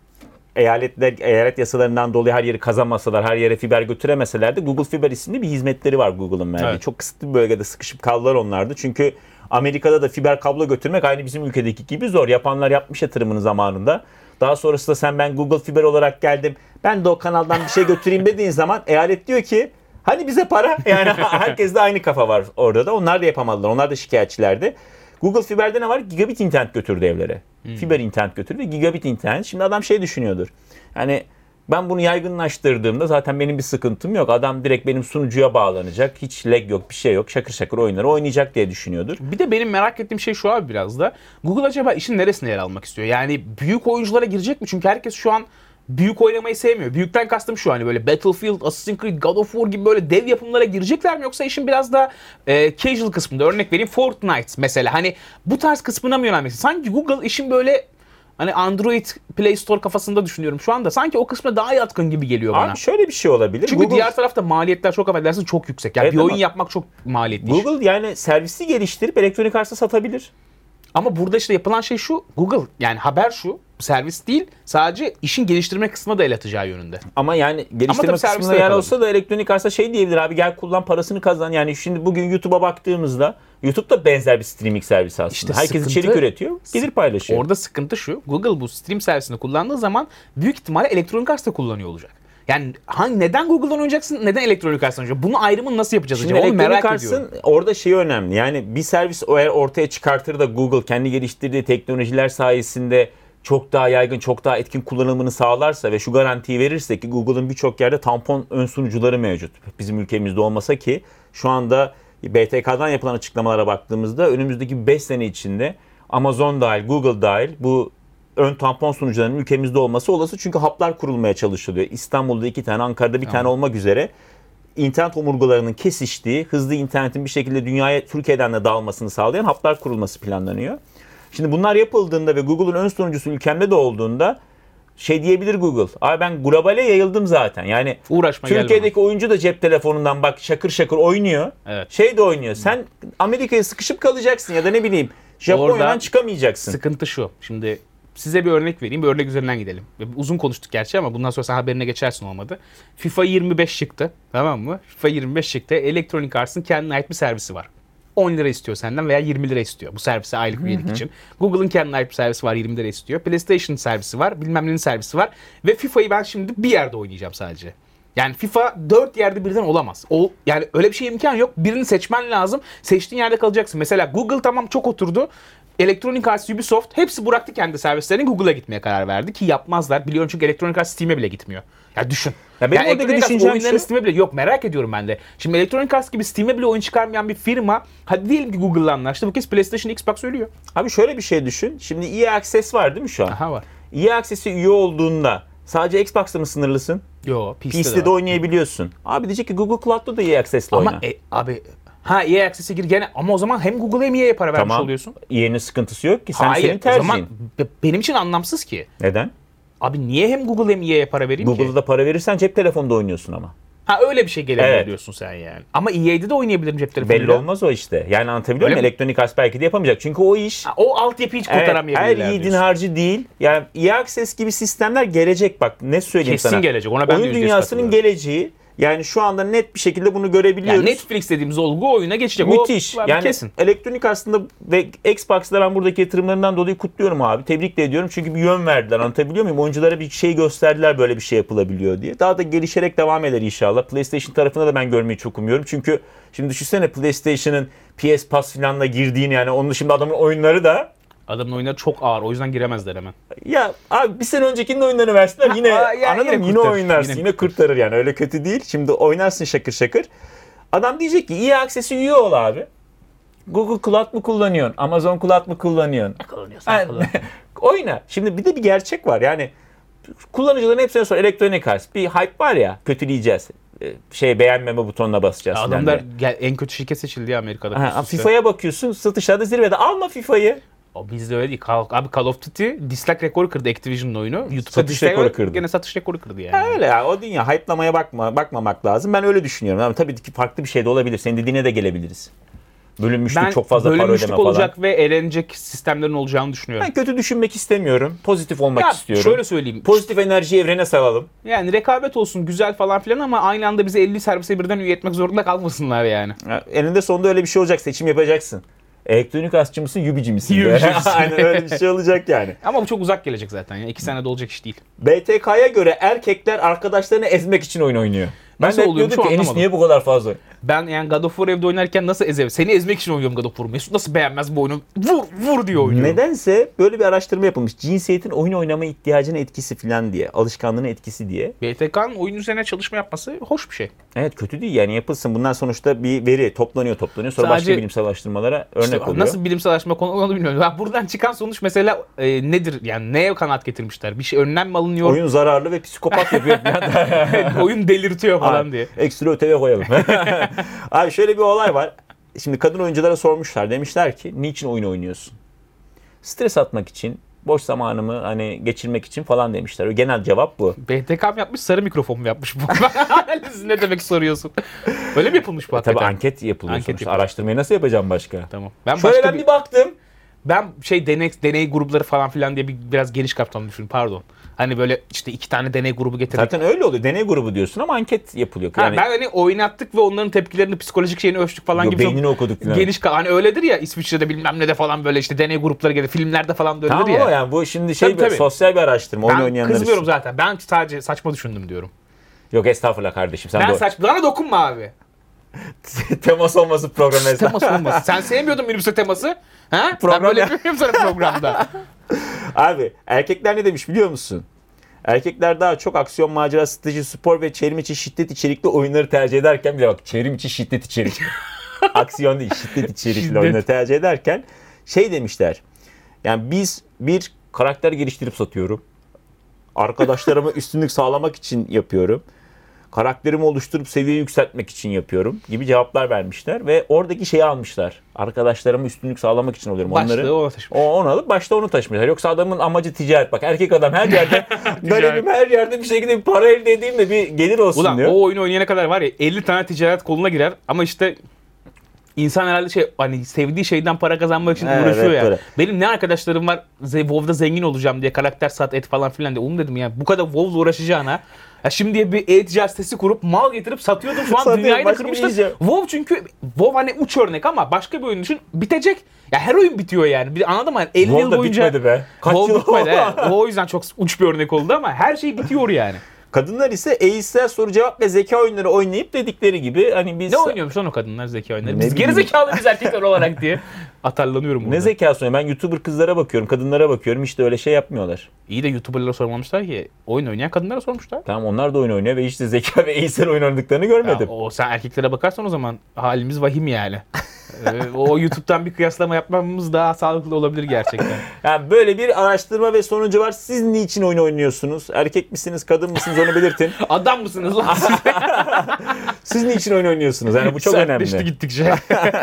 eyaletler, eyalet yasalarından dolayı her yeri kazanmasalar, her yere fiber götüremeseler de Google Fiber isimli bir hizmetleri var Google'ın verdiği. Evet. Çok kısıtlı bir bölgede sıkışıp kaldılar onlardı. Çünkü Amerika'da da fiber kablo götürmek aynı bizim ülkedeki gibi zor. Yapanlar yapmış yatırımını zamanında. Daha sonrasında sen ben Google Fiber olarak geldim, ben de o kanaldan bir şey götüreyim dediğin zaman eyalet diyor ki hani bize para? Yani herkes de aynı kafa var orada da. Onlar da yapamadılar. Onlar da şikayetçilerdi. Google Fiber'de ne var? Gigabit internet götürdü evlere. Hmm. Fiber internet götürdü ve gigabit internet. Şimdi adam şey düşünüyordur. Yani ben bunu yaygınlaştırdığımda zaten benim bir sıkıntım yok. Adam direkt benim sunucuya bağlanacak. Hiç lag yok, bir şey yok. Şakır şakır oyunları oynayacak diye düşünüyordur. Bir de benim merak ettiğim şey şu abi biraz da. Google acaba işin neresine yer almak istiyor? Yani büyük oyunculara girecek mi? Çünkü herkes şu an büyük oynamayı sevmiyor. Büyükten kastım şu, hani böyle Battlefield, Assassin's Creed, God of War gibi böyle dev yapımlara girecekler mi? Yoksa işin biraz da e, casual kısmında, örnek vereyim Fortnite mesela. Hani bu tarz kısmına mı yönelmek istiyor? Sanki Google işin böyle hani Android Play Store kafasında düşünüyorum şu anda. Sanki o kısmına daha yatkın gibi geliyor bana. Abi şöyle bir şey olabilir. Çünkü Google, diğer tarafta maliyetler çok affedersin çok yüksek. Yani Evet bir oyun ama yapmak çok maliyetli iş. Google yani servisi geliştirip Electronic Arts'a satabilir. Ama burada işte yapılan şey şu. Google, yani haber şu. servis değil, sadece işin geliştirme kısmına da el atacağı yönünde. Ama yani geliştirme Ama kısmında yer olsa da Electronic Arts'a şey diyebilir abi, gel kullan parasını kazan. Yani şimdi bugün YouTube'a baktığımızda YouTube da benzer bir streaming servisi aslında. İşte herkes sıkıntı, içerik üretiyor, gelir paylaşıyor. Orada sıkıntı şu, Google bu stream servisini kullandığı zaman büyük ihtimalle Electronic Arts da kullanıyor olacak. Yani hangi, neden Google'dan oynayacaksın, neden Electronic Arts'tan oynayacaksın? Bunu ayrımını nasıl yapacağız Şimdi acaba? Onu merak Electronic ediyorum. Arts'ın orada şeyi önemli. Yani bir servis eğer ortaya çıkartır da Google kendi geliştirdiği teknolojiler sayesinde çok daha yaygın, çok daha etkin kullanımını sağlarsa ve şu garantiyi verirse ki Google'ın birçok yerde tampon ön sunucuları mevcut. Bizim ülkemizde olmasa ki şu anda B T K'dan yapılan açıklamalara baktığımızda önümüzdeki beş sene içinde Amazon dahil, Google dahil bu ön tampon sunucularının ülkemizde olması olası. Çünkü haplar kurulmaya çalışılıyor. İstanbul'da iki tane, Ankara'da bir tamam. tane olmak üzere internet omurgalarının kesiştiği, hızlı internetin bir şekilde dünyaya, Türkiye'den de dağılmasını sağlayan haplar kurulması planlanıyor. Şimdi bunlar yapıldığında ve Google'un ön sunucusu ülkemde de olduğunda şey diyebilir Google. Abi ben globale yayıldım zaten. Yani uğraşma, Türkiye'deki oyuncu da cep telefonundan bak şakır şakır oynuyor. Evet. Şey de oynuyor. Sen Amerika'ya sıkışıp kalacaksın ya da ne bileyim Japonya'dan çıkamayacaksın. Sıkıntı şu. Şimdi size bir örnek vereyim. Bir örnek üzerinden gidelim. Uzun konuştuk gerçi ama bundan sonra sen haberine geçersin olmadı. FIFA yirmi beş çıktı. Tamam mı? FIFA yirmi beş çıktı. Electronic Arts'ın kendine ait bir servisi var. on lira istiyor senden veya yirmi lira istiyor bu servise aylık üyelik için. Google'ın kendine ait bir servisi var, yirmi lira istiyor. PlayStation servisi var, bilmem nenin servisi var. Ve FIFA'yı ben şimdi bir yerde oynayacağım sadece. Yani FIFA dört yerde birden olamaz. O, yani öyle bir şey imkan yok. Birini seçmen lazım. Seçtiğin yerde kalacaksın. Mesela Google tamam çok oturdu. Electronic Arts, Ubisoft hepsi bıraktı kendi servislerini, Google'a gitmeye karar verdi ki yapmazlar. Biliyorum çünkü Electronic Arts Steam'e bile gitmiyor. Ya düşün. Ya benim yani oradaki düşüncem şu. Steam'e bile yok, merak ediyorum ben de. Şimdi Electronic Arts gibi Steam'e bile oyun çıkarmayan bir firma, hadi diyelim ki Google'la anlaştı. Bu kez PlayStation, Xbox ölüyor. Abi şöyle bir şey düşün. Şimdi E A Access var değil mi şu an? Aha var. E A Access'e üye olduğunda sadece Xbox'ta mı sınırlısın? Yo, P C'de, P C'de de, de oynayabiliyorsun. Abi diyecek ki Google Cloud'da da E A Access'le oyna. Ama e, abi ha E A Access'e gir gene ama o zaman hem Google'a hem E A'ye para vermiş tamam. oluyorsun. E A'nin sıkıntısı yok ki. Sen Hayır, senin tercihin. o zaman benim için anlamsız ki. Neden? Abi niye hem Google hem E A'ye para vereyim Google'da ki? Google'da para verirsen cep telefonunda oynuyorsun ama. Ha öyle bir şey gelebilir evet. diyorsun sen yani. Ama E A'de de oynayabilirim cep telefonuyla. Belli olmaz o işte. Yani anlatabiliyor muyum? Electronic Arts belki de yapamayacak. Çünkü o iş... Ha, o altyapıyı hiç kurtaramayabilirler evet, her yiğidin diyorsun. harcı değil. Yani E A Access gibi sistemler gelecek bak. Ne söyleyeyim Kesin sana. Kesin gelecek. Ona ben Oyun de dünyasının geleceği. Yani şu anda net bir şekilde bunu görebiliyoruz. Yani Netflix dediğimiz olgu oyuna geçecek. Müthiş. O, yani kesin. Electronic aslında ve Xbox'da ben buradaki yatırımlarından dolayı kutluyorum abi. Tebrik de ediyorum. Çünkü bir yön verdiler. Anlatabiliyor muyum? Oyunculara bir şey gösterdiler, böyle bir şey yapılabiliyor diye. Daha da gelişerek devam eder inşallah. PlayStation tarafında da ben görmeyi çok umuyorum. Çünkü şimdi düşünsene PlayStation'ın P S Pass filanla girdiğini, yani onun dışında adamın oyunları da adamın oyunları çok ağır. O yüzden giremezler hemen. Ya abi bir sene öncekinin oyunlarını versinler yine Aa, yani anladın yine mı? Yine kurtarır, oynarsın. yine Yine, yine kurtarır yani. Öyle kötü değil. Şimdi oynarsın şakır şakır. Adam diyecek ki E A Access'e üye ol abi. Google Cloud mu kullanıyorsun? Amazon Cloud mu kullanıyorsun? Ne kullanıyorsun? Yani, oyna. Şimdi bir de bir gerçek var. Yani kullanıcıların hepsine sonra Electronic Arts bir hype var ya, kötüleyeceğiz. Şey beğenmeme butonuna basacağız. Ya adamlar gel, en kötü şirket seçildi ya Amerika'da. Ha, FIFA'ya bakıyorsun, satışlarda zirvede. Alma FIFA'yı. O bizde öyle değil. Abi Call of Duty dislike rekoru kırdı Activision'ın oyunu. YouTube'da satış rekoru kırdı. Gene satış rekoru kırdı yani. Ha öyle ya, o dünya hype'lamaya bakma, bakmamak lazım. Ben öyle düşünüyorum. Ama tabii ki farklı bir şey de olabilir. Senin dediğine de gelebiliriz. Bölünmüşlük, ben çok fazla para ödeme falan. Ben bölünmüşlük olacak ve eğlenecek sistemlerin olacağını düşünüyorum. Ben kötü düşünmek istemiyorum. Pozitif olmak ya, istiyorum. Şöyle söyleyeyim. Pozitif enerjiyi evrene salalım. Yani rekabet olsun, güzel falan filan ama aynı anda bizi elli servise birden üye etmek zorunda kalmasınlar yani. Ya, eninde sonunda öyle bir şey olacak. Seçim yapacaksın. Elektronik Arts'çı mısın, Ubici misin? Ubici Aynen öyle bir şey olacak yani. Ama bu çok uzak gelecek zaten ya. İki senede olacak iş değil. B T K'ya göre erkekler arkadaşlarını ezmek için oyun oynuyor. Ben Nasıl de oluyormuş diyordum ki Enis niye bu kadar fazla? Ben yani God of War evde oynarken nasıl ezerim? Seni ezmek için oynuyorum God of War'u. Mesut nasıl beğenmez bu oyunu? Vur vur diye oynuyor. Nedense böyle bir araştırma yapılmış. Cinsiyetin oyun oynama ihtiyacına etkisi falan diye. Alışkanlığına etkisi diye. B T K'nın oyun üzerine çalışma yapması hoş bir şey. Evet, kötü değil yani, yapılsın. Bunlar sonuçta bir veri toplanıyor toplanıyor. Sonra Sadece, başka bilimsel araştırmalara örnek işte oluyor. Nasıl bilimsel araştırma konu onu bilmiyorum. Ben buradan çıkan sonuç mesela e, nedir? Yani neye kanaat getirmişler? Bir şey önlem mi alınıyor? Oyun zararlı ve psikopat yapıyor. Oyun delirtiyor falan Abi, diye. Ekstra öteye koyalım. Abi şöyle bir olay var. Şimdi kadın oyunculara sormuşlar. Demişler ki niçin oyun oynuyorsun? Stres atmak için, boş zamanımı hani geçirmek için falan demişler. O genel cevap bu. B T K mı yapmış, sarı mikrofon mu yapmış bu? Analiz ne demek soruyorsun? Öyle mi yapılmış bu hakikaten? Tabii anket yapılıyor Anket sonuçta. yapılıyor. Araştırmayı nasıl yapacağım başka? Tamam. Ben şöyle başka ben bir... bir baktım. Ben şey deney, deney grupları falan filan diye bir, biraz geniş kapsamlı düşünüyorum, pardon. Hani böyle işte iki tane deney grubu getirdik. Zaten öyle oluyor. Deney grubu diyorsun ama anket yapılıyor. Ha, Yani, ben hani oynattık ve onların tepkilerini, psikolojik şeyini ölçtük falan yo, gibi. beynini okuduk falan. Geniş ka- hani öyledir ya, İsviçre'de bilmem ne de falan böyle işte deney grupları gelir. Filmlerde falan da öyledir tamam ya. ama yani bu şimdi şey Tabii, bir, tabii. sosyal bir araştırma. Oyun Ben oynayanlar kızmıyorum için. zaten. Ben sadece saçma düşündüm diyorum. Yok estağfurullah kardeşim. Sen Ben doğru. saçma. Bana dokunma abi. Temas olması programı esnasında. Temas olmasın. Sen sevmiyordun minibüse teması. Ha? Program ben böyle ya. yapıyorum sana programda. Abi erkekler ne demiş biliyor musun? Erkekler daha çok aksiyon, macera, strateji, spor ve çevrim içi şiddet içerikli oyunları tercih ederken, bir de bak çevrim içi şiddet içerikli. Aksiyon değil, şiddet içerikli Şiddet. oyunları tercih ederken şey demişler. Yani biz bir karakter geliştirip satıyorum. Arkadaşlarıma üstünlük sağlamak için yapıyorum. Karakterimi oluşturup seviyeyi yükseltmek için yapıyorum gibi cevaplar vermişler ve oradaki şeyi almışlar. Arkadaşlarıma üstünlük sağlamak için oluyorum. Başlığı Onları ona taşımış. o onu alıp başta onu taşımışlar. Yoksa adamın amacı ticaret. Bak erkek adam her yerde garibim her yerde bir şekilde bir para elde edeyim de bir gelir olsun Ulan diyor. o oyunu oynayana kadar var ya elli tane ticaret koluna girer ama işte insan herhalde şey hani sevdiği şeyden para kazanmak için Evet, uğraşıyor ya. böyle. Benim ne arkadaşlarım var WoW'da zengin olacağım diye karakter sat et falan filan diye. Oğlum dedim ya bu kadar WoW'la uğraşacağına ya şimdiye bir e-ticaret sitesi kurup mal getirip satıyordum. Şu an Satıyorum, dünyayı da başka bir kırmışlar. yiyeceğim. WoW çünkü WoW hani uç örnek ama başka bir oyun düşün bitecek. Ya her oyun bitiyor yani. Bir, anladın mı? Yani elli yıl WoW da boyunca bitmedi be. Kaç WoW yıl bitmedi. oldu? he. O yüzden çok uç bir örnek oldu ama her şey bitiyor yani. Kadınlar ise eğitsel soru cevap ve zeka oyunları oynayıp dedikleri gibi hani biz Ne oynuyormuş lan o kadınlar zeka oyunları? Ne Biz bileyim. geri zekalı biz erkekler olarak diye atarlanıyorum burada. ne zekası oynuyor? Ben YouTuber kızlara bakıyorum, kadınlara bakıyorum. Hiç de öyle şey yapmıyorlar. İyi de YouTuber'lara sormamışlar ki. Oyun oynayan kadınlara sormuşlar. Tamam onlar da oyun oynuyor ve hiç de zeka ve eğitsel oyun oynadıklarını görmedim. Ya, o sen erkeklere bakarsan o zaman halimiz vahim yani. Ee, o YouTube'dan bir kıyaslama yapmamız daha sağlıklı olabilir gerçekten. Yani böyle bir araştırma ve sonucu var. Siz niçin oyun oynuyorsunuz? Erkek misiniz, kadın mısınız onu belirtin. Adam mısınız lan? Siz niçin oyun oynuyorsunuz? Yani bu çok önemli. Sertleşti gittikçe.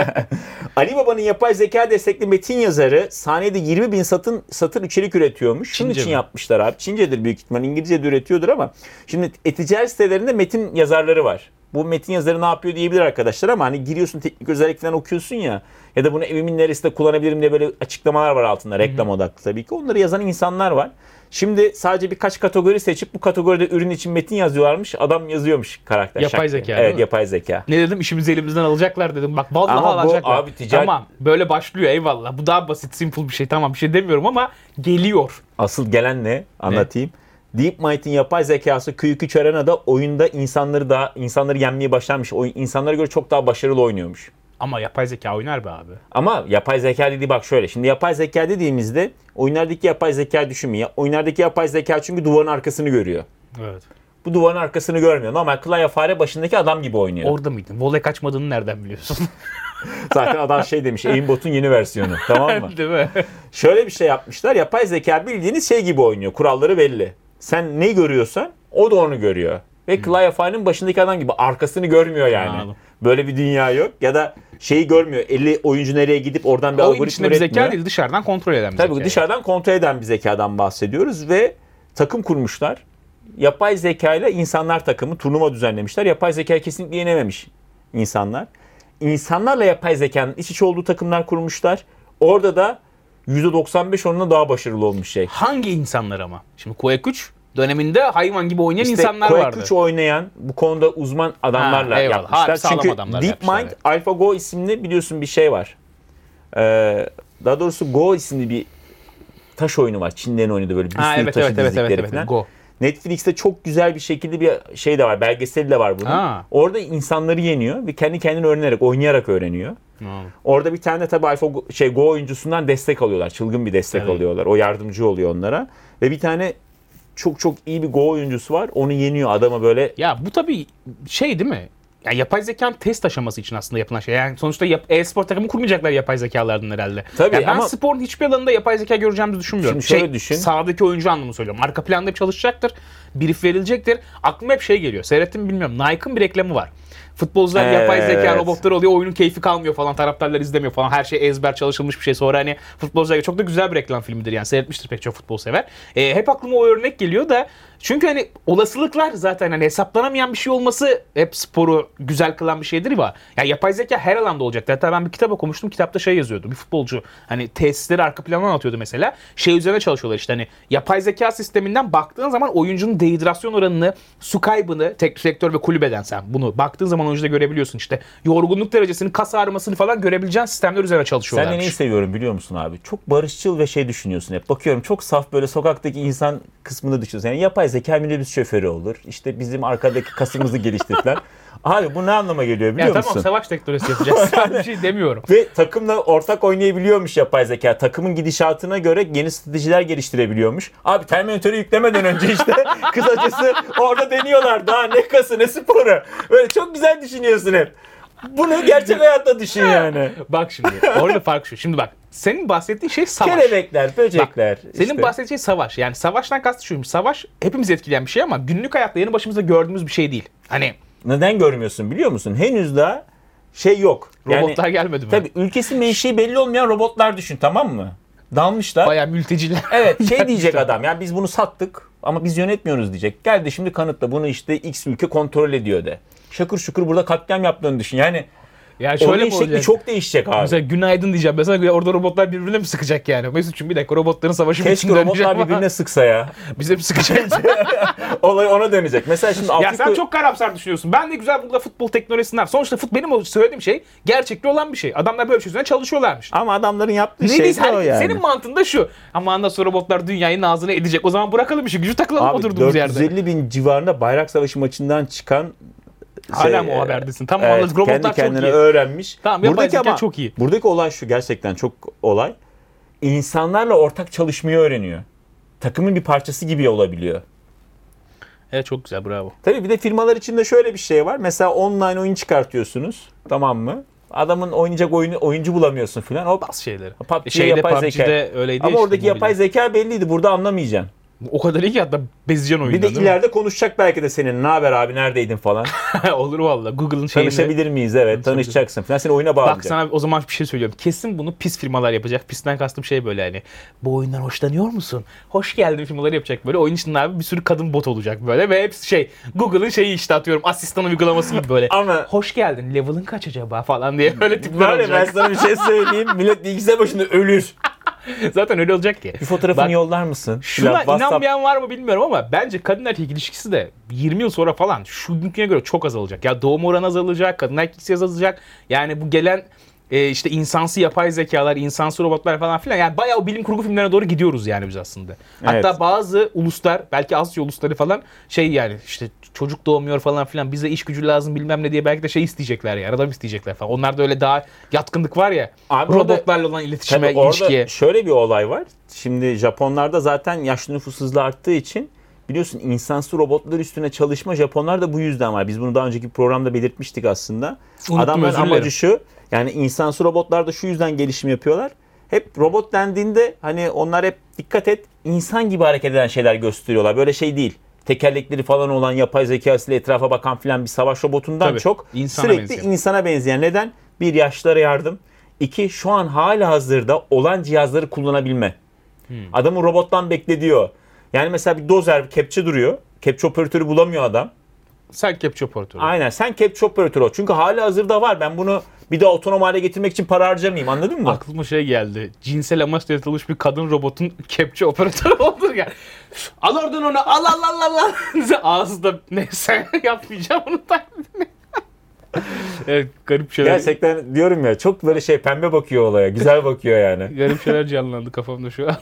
Ali Baba'nın yapay zeka destekli metin yazarı saniyede yirmi bin satın, satır içerik üretiyormuş. Şunun Çince için mi? yapmışlar abi. Çincedir büyük ihtimal. İngilizce de üretiyordur ama. Şimdi e-ticaret sitelerinde metin yazarları var. Bu metin yazarı ne yapıyor diyebilir arkadaşlar ama hani giriyorsun teknik özelliklerini okuyorsun ya ya da bunu evimin neresinde kullanabilirim diye böyle açıklamalar var altında reklam odaklı tabii ki. Onları yazan insanlar var. Şimdi sadece birkaç kategori seçip bu kategoride ürün için metin yazıyorlarmış. Adam yazıyormuş karakter. Yapay şak diye. zeka, değil Evet mi? yapay zeka. Ne dedim? İşimizi elimizden alacaklar dedim. Bak vallahi Ama bu alacaklar. abi ticaret- Tamam böyle başlıyor eyvallah. Bu daha basit, simple bir şey. Tamam bir şey demiyorum ama geliyor. Asıl gelen ne? Anlatayım. DeepMind'in yapay zekası Q iki Arena'da oyunda insanları da insanları yenmeye başlamış. Oyun insanlara göre çok daha başarılı oynuyormuş. Ama yapay zeka oynar be abi. Ama yapay zeka dediği bak şöyle. Şimdi yapay zeka dediğimizde oyunlardaki yapay zeka düşünmeyin. Oyunlardaki yapay zeka çünkü duvarın arkasını görüyor. Evet. Bu duvarın arkasını görmüyor. Normal klavye fare başındaki adam gibi oynuyor. Orada mıydın? Voley kaçmadığını nereden biliyorsun? Zaten adam şey demiş. Aimbot'un yeni versiyonu. Tamam mı? Değil mi? Şöyle bir şey yapmışlar. Yapay zeka bildiğiniz şey gibi oynuyor. Kuralları belli. Sen ne görüyorsan o da onu görüyor. Ve klavye farenin başındaki adam gibi arkasını görmüyor yani. Anladım. Böyle bir dünya yok. Ya da şeyi görmüyor. elli oyuncu nereye gidip oradan bir Oyun algoritma içinde bir üretmiyor. zeka değil, dışarıdan kontrol eden bir Tabii zeka. dışarıdan kontrol eden bir zekadan bahsediyoruz ve takım kurmuşlar. Yapay zeka ile insanlar takımı turnuva düzenlemişler. Yapay zekayı kesinlikle yenememiş insanlar. İnsanlarla yapay zekanın iç içe olduğu takımlar kurmuşlar. Orada da yüzde doksan beş oranında daha başarılı olmuş şey. Hangi insanlar ama? Şimdi Quake üç döneminde hayvan gibi oynayan İşte insanlar Quake vardı. üç oynayan bu konuda uzman adamlarla Ha, eyvallah. yapmışlar. Harbi sağlam Çünkü adamlar yapmışlar, DeepMind evet. AlphaGo isimli biliyorsun bir şey var. Ee, daha doğrusu Go isimli bir taş oyunu var. Çinlerin oynadığı böyle bir Ha, sürü evet, taşı evet, evet, dizdikleri evet, evet, falan. Go. Netflix'te çok güzel bir şekilde bir şey de var. Belgeseli de var bunun. Ha. Orada insanları yeniyor ve kendi kendini öğrenerek, oynayarak öğreniyor. Hmm. Orada bir tane tabii Alpha Go, şey Go oyuncusundan destek alıyorlar. Çılgın bir destek Evet. alıyorlar. O yardımcı oluyor onlara. Ve bir tane çok çok iyi bir Go oyuncusu var. Onu yeniyor adama böyle. Ya bu tabii şey değil mi? Ya yapay zekanın test aşaması için aslında yapılan şey. Yani sonuçta yap- e-spor takımı kurmayacaklar yapay zekalardan herhalde. Tabii Ya ben ama- sporun hiçbir alanında yapay zeka göreceğimizi düşünmüyorum. Şimdi şöyle şey, düşün. Sahadaki oyuncu anlamını söylüyorum. Arka planda hep çalışacaktır. Brief verilecektir. Aklıma hep şey geliyor. Seyrettim mi bilmiyorum. Nike'ın bir reklamı var. Futbolcular Evet. yapay zeka robotları oluyor. Oyunun keyfi kalmıyor falan. Taraftarlar izlemiyor falan. Her şey ezber çalışılmış bir şey. Sonra hani futbolcular çok da güzel bir reklam filmidir yani. Seyretmiştir pek çok futbol sever. E, hep aklıma o örnek geliyor da Çünkü hani olasılıklar zaten hani hesaplanamayan bir şey olması hep sporu güzel kılan bir şeydir ya. Yani yapay zeka her alanda olacak. Hatta ben bir kitap okumuştum. Kitapta şey yazıyordu. Bir futbolcu hani tesisleri arka plana anlatıyordu mesela. Şey üzerine çalışıyorlar işte hani yapay zeka sisteminden baktığın zaman oyuncunun dehidrasyon oranını, su kaybını, teknik direktör ve kulübeden sen bunu baktığın zaman oyuncuda görebiliyorsun işte. Yorgunluk derecesini, kas ağrımasını falan görebileceğin sistemler üzerine çalışıyorlar. Sen de neyi seviyorum biliyor musun abi? Çok barışçıl ve şey düşünüyorsun hep. Bakıyorum çok saf böyle sokaktaki insan kısmını düşünüyorsun. Yani yapay zeka minibüs şoförü olur. İşte bizim arkadaki kasımızı geliştir falan. Abi bu ne anlama geliyor biliyor ya musun? Tamam savaş teknolojisi yapacağız. Ben bir şey demiyorum. Ve takımla ortak oynayabiliyormuş yapay zeka. Takımın gidişatına göre yeni stratejiler geliştirebiliyormuş. Abi Terminator'ı yüklemeden önce işte kısacası orada deniyorlar. Daha ne kası ne sporu. Böyle çok güzel düşünüyorsun hep. Bunu gerçek hayatta düşün yani. Bak şimdi orada fark şu. Şimdi bak senin bahsettiğin şey savaş. Kelebekler, böcekler. Bak, senin işte. bahsettiğin şey savaş. Yani savaştan kastı şuymuş. Savaş hepimizi etkileyen bir şey ama günlük hayatta yeni başımızda gördüğümüz bir şey değil. Hani neden görmüyorsun biliyor musun? Henüz daha şey yok. robotlar yani, gelmedi mi? Tabii ülkesi menşei belli olmayan robotlar düşün, tamam mı? Dalmışlar. Bayağı mülteciler. Evet şey diyecek adam, yani biz bunu sattık ama biz yönetmiyoruz diyecek. Gel de şimdi kanıtla bunu işte X ülke kontrol ediyor de. Şakır şukur burada katliam yaptığını düşün. Yani Ya şöyle olayın mi şekli olacak? çok değişecek abi. Mesela günaydın diyeceğim. Mesela orada robotlar birbirine mi sıkacak yani? Mesut'cum bir dakika robotların savaşı Keşke bitsin döneceğim robotlar ama birbirine sıksa ya. bize mi sıkacak? Olay ona dönecek. Mesela şimdi Ya Afrika... sen çok karamsar düşünüyorsun. Ben de güzel burada futbol teknolojisinden. Sonuçta fut, benim o söylediğim şey gerçekli olan bir şey. Adamlar böyle bir şey üzerine çalışıyorlarmış. Ama adamların yaptığı Ne şey diyeyim, de o yani. Senin mantığında şu. Ama ondan sonra robotlar dünyayı ağzına edecek. O zaman bırakalım işi. Gücü takılalım Abi oturduğumuz yerde. dört yüz elli bin civarında Bayrak Savaşı maçından çıkan Hala şey, mı o haberdesin? Tamam evet, anladık. Robotlar kendi çok kendine iyi. öğrenmiş. Tamam, yapay buradaki zeka ama, çok iyi. Buradaki olay şu, gerçekten çok olay. İnsanlarla ortak çalışmayı öğreniyor. Takımın bir parçası gibi olabiliyor. Evet çok güzel, bravo. Tabii bir de firmalar içinde şöyle bir şey var. Mesela online oyun çıkartıyorsunuz. Tamam mı? Adamın oynayacak oyunu, oyuncu bulamıyorsun filan. Hop. Bazı şeyleri. P U B G Şeyde yapay P U B G'de zeka. öyleydi. Ama işte, oradaki yapay mobilde. zeka belliydi. Burada anlamayacaksın. O kadar iyi ki hatta bezeceksin oyundan. Bir de ileride konuşacak belki de senin. Ne haber abi, neredeydin falan. Olur valla. Google'ın şeyinde. Tanışabilir miyiz? Evet, tanışacaksın falan. Seni oyuna bağlayacak. Bak sana o zaman bir şey söylüyorum. Kesin bunu pis firmalar yapacak. Pisten kastım şey böyle hani. Bu oyundan hoşlanıyor musun? Hoş geldin firmaları yapacak böyle. Oyun içinde abi bir sürü kadın bot olacak böyle. Ve hepsi şey Google'ın şeyi işte atıyorum. Asistan uygulaması gibi böyle. Ama hoş geldin. Level'ın kaç acaba falan diye böyle tipler var ya, ben olacak. sana bir şey söyleyeyim. Millet bilgisayar başında ölür. Zaten öyle olacak ki. Bir fotoğrafını Bak, yollar mısın? Şuna Falan, WhatsApp- inanmayan var mı bilmiyorum ama bence kadın erkek ilişkisi de yirmi yıl sonra falan şu günküne göre çok azalacak. Ya doğum oranı azalacak, kadın erkek azalacak. Yani bu gelen e, işte insansı yapay zekalar, insansı robotlar falan filan. Yani bayağı o bilim kurgu filmlerine doğru gidiyoruz yani biz aslında. Hatta Evet. bazı uluslar, belki Asya ulusları falan şey yani işte çocuk doğmuyor falan filan, bize iş gücü lazım bilmem ne diye belki de şey isteyecekler yani, adam isteyecekler falan. Onlarda öyle daha yatkınlık var ya. Abi orada- robotlarla olan iletişime, Tabii orada ilişkiye. şöyle bir olay var. Şimdi Japonlarda zaten yaşlı nüfus hızla arttığı için biliyorsun insansız robotlar üstüne çalışma Japonlarda bu yüzden var. Biz bunu daha önceki programda belirtmiştik aslında. Unuttum, Adamların özür dilerim. amacı şu. Yani insansız robotlar da şu yüzden gelişim yapıyorlar. Hep robot dendiğinde hani onlar hep dikkat et, insan gibi hareket eden şeyler gösteriyorlar. Böyle şey değil. Tekerlekleri falan olan, yapay zekasıyla etrafa bakan filan bir savaş robotundan Tabii, çok insana sürekli benziyor. insana benzeyen. Neden? Bir, yaşlılara yardım. İki, şu an hala hazırda olan cihazları kullanabilme. Hmm. Adamın robottan beklediyor. Yani mesela bir dozer, bir kepçe duruyor. Kepçe operatörü bulamıyor adam. Sen capture operatörü. Aynen, sen kepçe operatörü ol. Çünkü hala hazırda var. Ben bunu bir de otonom hale getirmek için para harcamayayım, anladın mı? Aklıma şey geldi. Cinsel amaçla yaratılmış bir kadın robotun kepçe operatörü olur ya. Al oradan onu, al al al al al. Ağzında neyse yapmayacağım onu taklidini. Evet, garip şeyler. Gerçekten diyorum ya, çok böyle şey pembe bakıyor olaya. Güzel bakıyor yani. Garip şeyler canlandı kafamda şu an.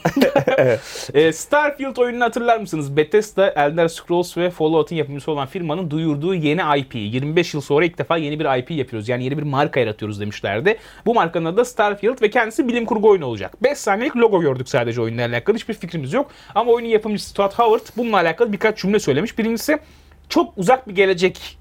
e, Starfield oyununu hatırlar mısınız? Bethesda, Elder Scrolls ve Fallout'un yapımcısı olan firmanın duyurduğu yeni I P. yirmi beş yıl sonra ilk defa yeni bir I P yapıyoruz. Yani yeni bir marka yaratıyoruz demişlerdi. Bu markanın adı da Starfield ve kendisi bilim kurgu oyunu olacak. beş saniyelik logo gördük sadece oyunla alakalı. Hiçbir fikrimiz yok. Ama oyunun yapımcısı Todd Howard bununla alakalı birkaç cümle söylemiş. Birincisi, çok uzak bir gelecek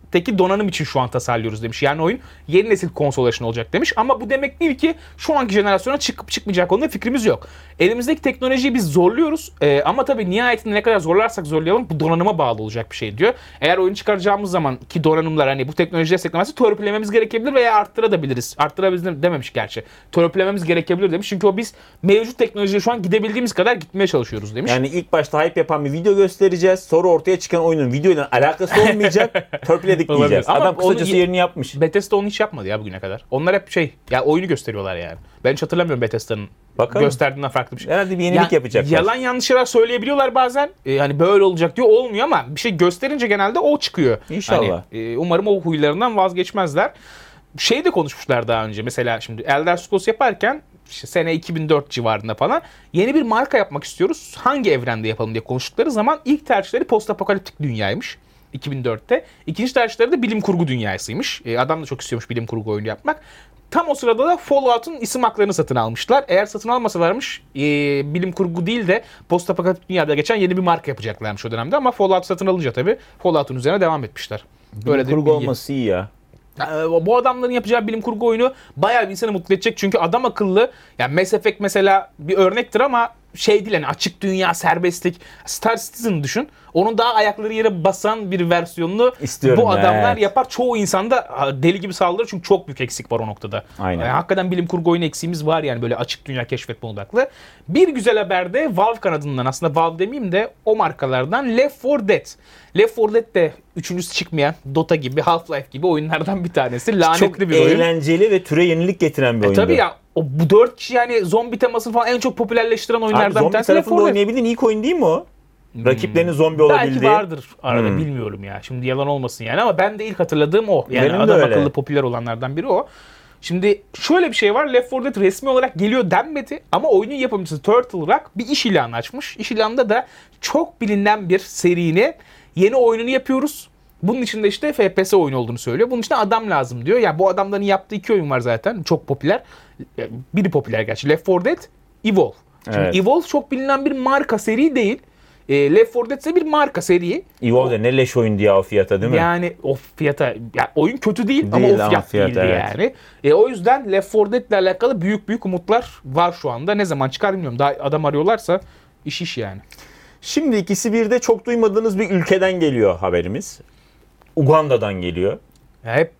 teki donanım için şu an tasarlıyoruz demiş. Yani oyun yeni nesil konsol için olacak demiş. Ama bu demek değil ki şu anki jenerasyona çıkıp çıkmayacak konuda fikrimiz yok. Elimizdeki teknolojiyi biz zorluyoruz. Ee, ama tabii nihayetinde ne kadar zorlarsak zorlayalım bu donanıma bağlı olacak bir şey diyor. Eğer oyun çıkaracağımız zaman ki donanımlar hani bu teknoloji desteklemesi törpülememiz gerekebilir veya arttırabiliriz. Arttırabiliriz dememiş gerçi. Törpülememiz gerekebilir demiş. Çünkü o biz mevcut teknolojiye şu an gidebildiğimiz kadar gitmeye çalışıyoruz demiş. Yani ilk başta hype yapan bir video göstereceğiz. Sonra ortaya çıkan oyunun videoyla alakası olmayacak. Törpüledik diyeceğiz. Ama Adam kısacası onu- yerini yapmış. Bethesda onu hiç yapmadı ya bugüne kadar. Onlar hep şey ya oyunu gösteriyorlar yani. Ben hiç hatırlamıyorum Bethesda'nın Bakalım. gösterdiğinden farklı bir şey. Herhalde bir yenilik Ya- yapacaklar. Yalan yanlış şeyler söyleyebiliyorlar bazen. Ee, hani böyle olacak diyor olmuyor ama bir şey gösterince genelde o çıkıyor. İnşallah. Hani, e, umarım o huylarından vazgeçmezler. Şey de konuşmuşlar daha önce. Mesela şimdi Elder Scrolls yaparken işte sene iki bin dört civarında falan yeni bir marka yapmak istiyoruz. Hangi evrende yapalım diye konuştukları zaman ilk tercihleri post apokaliptik dünyaymış. iki bin dörtte. İkinci tercihleri de bilim kurgu dünyasıymış. E, adam da çok istiyormuş bilim kurgu oyunu yapmak. Tam o sırada da Fallout'un isim haklarını satın almışlar. Eğer satın almasalarmış e, bilim kurgu değil de post apokaliptik dünyada geçen yeni bir marka yapacaklarmış o dönemde. Ama Fallout satın alınca tabii Fallout'un üzerine devam etmişler. Bilim Böyle de bir kurgu bilgi. olması iyi ya. Ee, Bu adamların yapacağı bilim kurgu oyunu bayağı bir insanı mutlu edecek. Çünkü adam akıllı. Yani Mass Effect mesela bir örnektir ama şey değil hani açık dünya, serbestlik. Star Citizen düşün. Onun daha ayakları yere basan bir versiyonunu İstiyorum bu ya, adamlar evet. yapar. Çoğu insan da deli gibi saldırır çünkü çok büyük eksik var o noktada. Aynen. Yani hakikaten bilim kurgu oyunu eksiğimiz var yani böyle açık dünya keşfetme odaklı. Bir güzel haber de Valve kanadından aslında Valve demeyeyim de o markalardan Left four Dead. Left four Dead de üçüncüsü çıkmayan Dota gibi Half-Life gibi oyunlardan bir tanesi. Lanetli Çok bir oyun. eğlenceli ve türe yenilik getiren bir E oyundu. tabii ya o, bu dört kişi yani zombi temasını falan en çok popülerleştiren Abi oyunlardan bir zombi tanesi Left tarafında four Dead. oynayabildiğin ilk oyun değil mi o? Rakiplerinin zombi Belki olabildiği. vardır arada Hmm. bilmiyorum ya. Şimdi yalan olmasın yani ama ben de ilk hatırladığım o. Yani Benim de adam öyle. akıllı popüler olanlardan biri o. Şimdi şöyle bir şey var. Left four Dead resmi olarak geliyor denmedi ama oyunun yapımcısı Turtle Rock bir iş ilanı açmış. İş ilanında da çok bilinen bir serinin yeni oyununu yapıyoruz. Bunun içinde işte F P S oyunu olduğunu söylüyor. Bunun için adam lazım diyor. Ya bu adamların yaptığı iki oyun var zaten. Çok popüler. Biri popüler gerçi. Left four Dead, Evolve. Şimdi Evet. Evolve çok bilinen bir marka seri değil. E, Left four Dead ise bir marka seri. Evolve ne leş oyun diye o fiyata değil mi? Yani o fiyata, yani oyun kötü değil, Değil ama o ama fiyat, fiyat, değildi evet. yani. E, o yüzden Left four Dead ile alakalı büyük büyük umutlar var şu anda. Ne zaman çıkar bilmiyorum. Daha adam arıyorlarsa iş iş yani. Şimdi ikisi bir de çok duymadığınız bir ülkeden geliyor haberimiz. Uganda'dan geliyor. Ya hep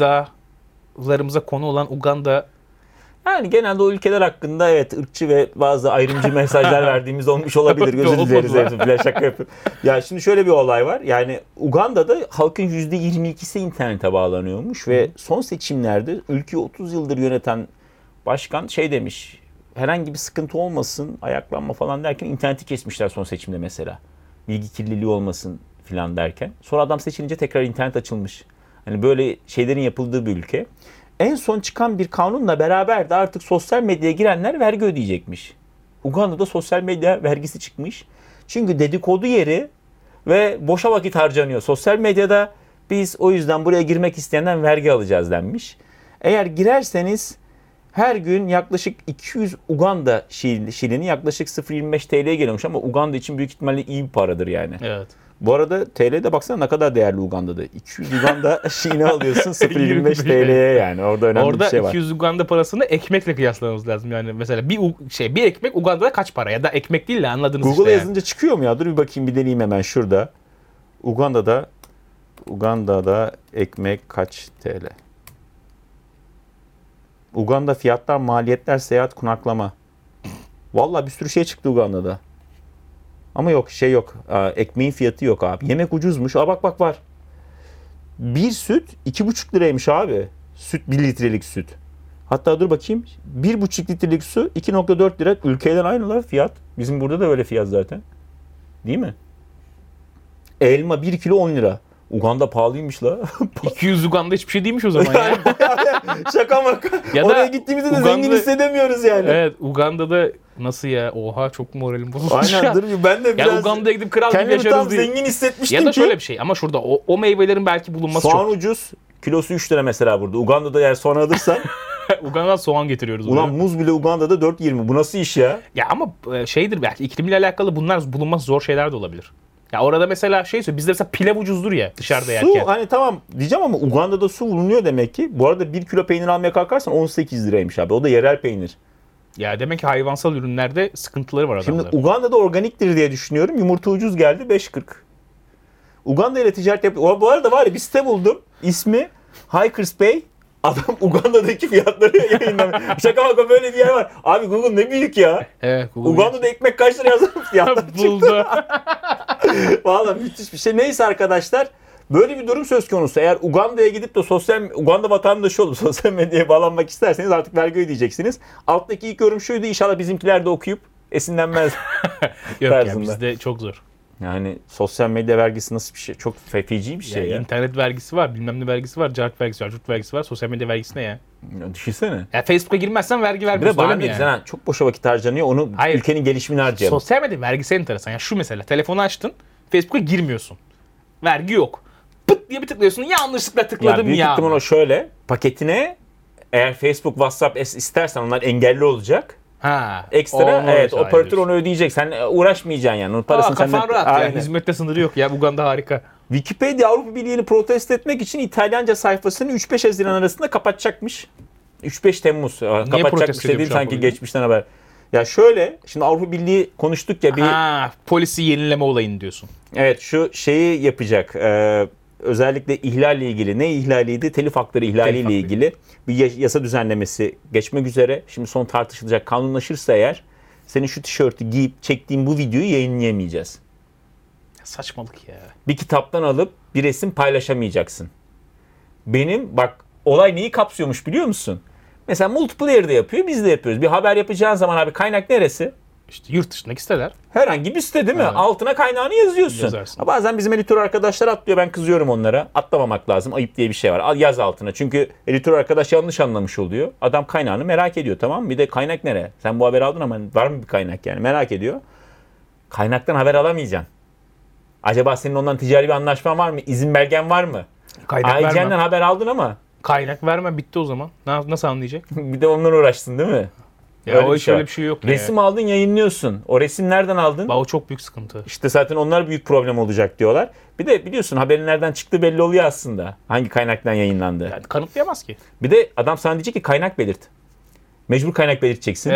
mizahlarımıza konu olan Uganda. Yani genelde o ülkeler hakkında evet ırkçı ve bazı ayrımcı mesajlar verdiğimiz olmuş olabilir. Özür Olmadı dileriz. lan. Evet, biraz şaka yapıyorum. Ya şimdi şöyle bir olay var. Yani Uganda'da halkın yüzde yirmi ikisi internete bağlanıyormuş ve son seçimlerde ülkeyi otuz yıldır yöneten başkan şey demiş. Herhangi bir sıkıntı olmasın, ayaklanma falan derken interneti kesmişler son seçimde mesela. Bilgi kirliliği olmasın falan derken. Sonra adam seçilince tekrar internet açılmış. Hani böyle şeylerin yapıldığı bir ülke. En son çıkan bir kanunla beraber de artık sosyal medyaya girenler vergi ödeyecekmiş. Uganda'da sosyal medya vergisi çıkmış. Çünkü dedikodu yeri ve boşa vakit harcanıyor. Sosyal medyada biz o yüzden buraya girmek isteyenden vergi alacağız denmiş. Eğer girerseniz her gün yaklaşık iki yüz Uganda şil- şilini yaklaşık sıfır virgül yirmi beş T L'ye geliyormuş ama Uganda için büyük ihtimalle iyi bir paradır yani. Evet. Bu arada T L'de baksana ne kadar değerli Uganda'da. iki yüz Uganda şiini alıyorsun sıfır virgül yirmi beş T L'ye yani. Orada önemli Orada bir şey var. iki yüz Uganda parasını ekmekle kıyaslamamız lazım. Yani mesela bir u- şey bir ekmek Uganda'da kaç para ya da ekmek değil de anladınız Google'a işte. Yani. yazınca çıkıyor mu ya? Dur bir bakayım bir deneyeyim hemen şurada. Uganda'da Uganda'da ekmek kaç T L? Uganda fiyatlar, maliyetler, seyahat, konaklama. Vallahi bir sürü şey çıktı Uganda'da. Ama yok şey yok. Aa, ekmeğin fiyatı yok abi. Yemek ucuzmuş. Aa bak bak var. Bir süt iki buçuk liraymış abi. Süt bir litrelik süt. Hatta dur bakayım. bir buçuk litrelik su iki nokta dört lira. Ülkeden aynı la fiyat. Bizim burada da öyle fiyat zaten. Değil mi? Elma bir kilo on lira. Uganda pahalıymış la. iki yüz Uganda hiçbir şey değilmiş o zaman ya. Şaka maka. Ya da Oraya gittiğimizde de Uganda- zengin hissedemiyoruz yani. Evet Uganda'da nasıl ya? Oha çok moralim bozuldu. Aynen dur bir ben de Ya biraz Uganda'ya gidip kral gibi kendimi tam yaşarız diye. zengin hissetmiştim Ya da ki. şöyle bir şey ama şurada o, o meyvelerin belki bulunması Soğan çok. ucuz. Kilosu üç lira mesela burada. Uganda'da eğer soğan alırsan Uganda'dan soğan getiriyoruz. ulan buraya. muz bile Uganda'da dört yirmi. Bu nasıl iş ya? Ya ama e, şeydir belki iklimiyle alakalı bunlar bulunması zor şeyler de olabilir. Ya orada mesela şey söylüyor. Bizde mesela pilav ucuzdur ya dışarıda Su yerken. hani tamam diyeceğim ama Uganda'da su bulunuyor demek ki. Bu arada bir kilo peynir almaya kalkarsan on sekiz liraymış abi. O da yerel peynir. Ya demek ki hayvansal ürünlerde sıkıntıları var Şimdi adamların. Uganda'da organiktir diye düşünüyorum. Yumurta ucuz geldi beş kırk. Uganda ile ticaret yapıyor. Bu arada var ya bir site buldum. İsmi Hikers Bay. Adam Uganda'daki fiyatları yayınlamış. Şaka maka böyle bir yer var. Abi Google ne büyük ya. Evet. Google Uganda'da ekmek kaç lira yazarım fiyatlar buldu. Valla müthiş bir şey. Neyse arkadaşlar. Böyle bir durum söz konusu. Eğer Uganda'ya gidip de sosyal Uganda vatandaşı olup sosyal medyaya bağlanmak isterseniz artık vergi ödeyeceksiniz. Alttaki ilk yorum şuydu. İnşallah bizimkiler de okuyup esinlenmez. Yok ya tarzında. bizde çok zor. Yani sosyal medya vergisi nasıl bir şey? Çok feci bir şey Ya, ya. İnternet vergisi var, bilmem ne vergisi var, cart vergisi var, cart vergisi var. Sosyal medya vergisi ne ya? Ya düşünsene. Ya Facebook'a girmezsen vergi Bir de vermiyorsun öyle bana mi ne yani? güzel. Çok boşa vakit harcanıyor. Onu Hayır. ülkenin gelişimini harcayalım. Sosyal medya vergisi enteresan. Ya şu mesela telefonu açtın, Facebook'a girmiyorsun. Vergi yok. Pıt diye bir tıklıyorsun. Yanlışlıkla Ya tıkladım büyük ya. ihtimal o şöyle. Paketine eğer Facebook, WhatsApp es- istersen onlar engelli olacak. Ha. Ekstra onu evet öyle operatör diyorsun. onu ödeyecek. Sen e, uğraşmayacaksın yani. Onun Aa, parasını kafan senden- rahat ya. Aynen. Hizmette sınırı yok ya. Uganda harika. Wikipedia Avrupa Birliği'ni protesto etmek için İtalyanca sayfasını üç beş Haziran arasında kapatacakmış. üç beş Temmuz. Kapatacakmış protesto dediğim ediyormuş sanki Avrupa Birliği? geçmişten haber. Ya şöyle şimdi Avrupa Birliği konuştuk ya bir Ha, polisi yenileme olayını diyorsun. evet şu şeyi yapacak. Ee, özellikle ihlalle ilgili ne ihlaliydi? Telif hakları ihlaliyle hakları. ilgili bir ya- yasa düzenlemesi geçmek üzere. Şimdi son tartışılacak. Kanunlaşırsa eğer senin şu tişörtü giyip çektiğin bu videoyu yayınlayamayacağız. Ya saçmalık ya. Bir kitaptan alıp bir resim paylaşamayacaksın. Benim bak olay neyi kapsıyormuş biliyor musun? Mesela multiplayer'de yapıyor, biz de yapıyoruz. Bir haber yapacağın zaman abi kaynak neresi? İşte yurt dışındaki siteler. Herhangi bir site değil mi? Evet. Altına kaynağını yazıyorsun. Yazarsın. Ha, bazen bizim editör arkadaşlar atlıyor. Ben kızıyorum onlara. Atlamamak lazım. Ayıp diye bir şey var. Al yaz altına. Çünkü editör arkadaş yanlış anlamış oluyor. Adam kaynağını merak ediyor tamam mı? Bir de kaynak nere? Sen bu haberi aldın ama var mı bir kaynak yani? Merak ediyor. Kaynaktan haber alamayacaksın. Acaba senin ondan ticari bir anlaşman var mı? İzin belgen var mı? Kaynak I G N'den verme. haber aldın ama Kaynak verme bitti o zaman. Na- Nasıl anlayacak? bir de ondan uğraştın değil mi? Ya Öyle o bir iş şey öyle var. bir şey yok Resim ya. aldın yayınlıyorsun. O resim nereden aldın? Ba, o çok büyük sıkıntı. İşte zaten onlar büyük problem olacak diyorlar. Bir de biliyorsun haberin nereden çıktığı belli oluyor aslında. Hangi kaynaktan yayınlandı. Yani kanıtlayamaz ki. Bir de adam sana diyecek ki kaynak belirt. Mecbur kaynak belirteceksin.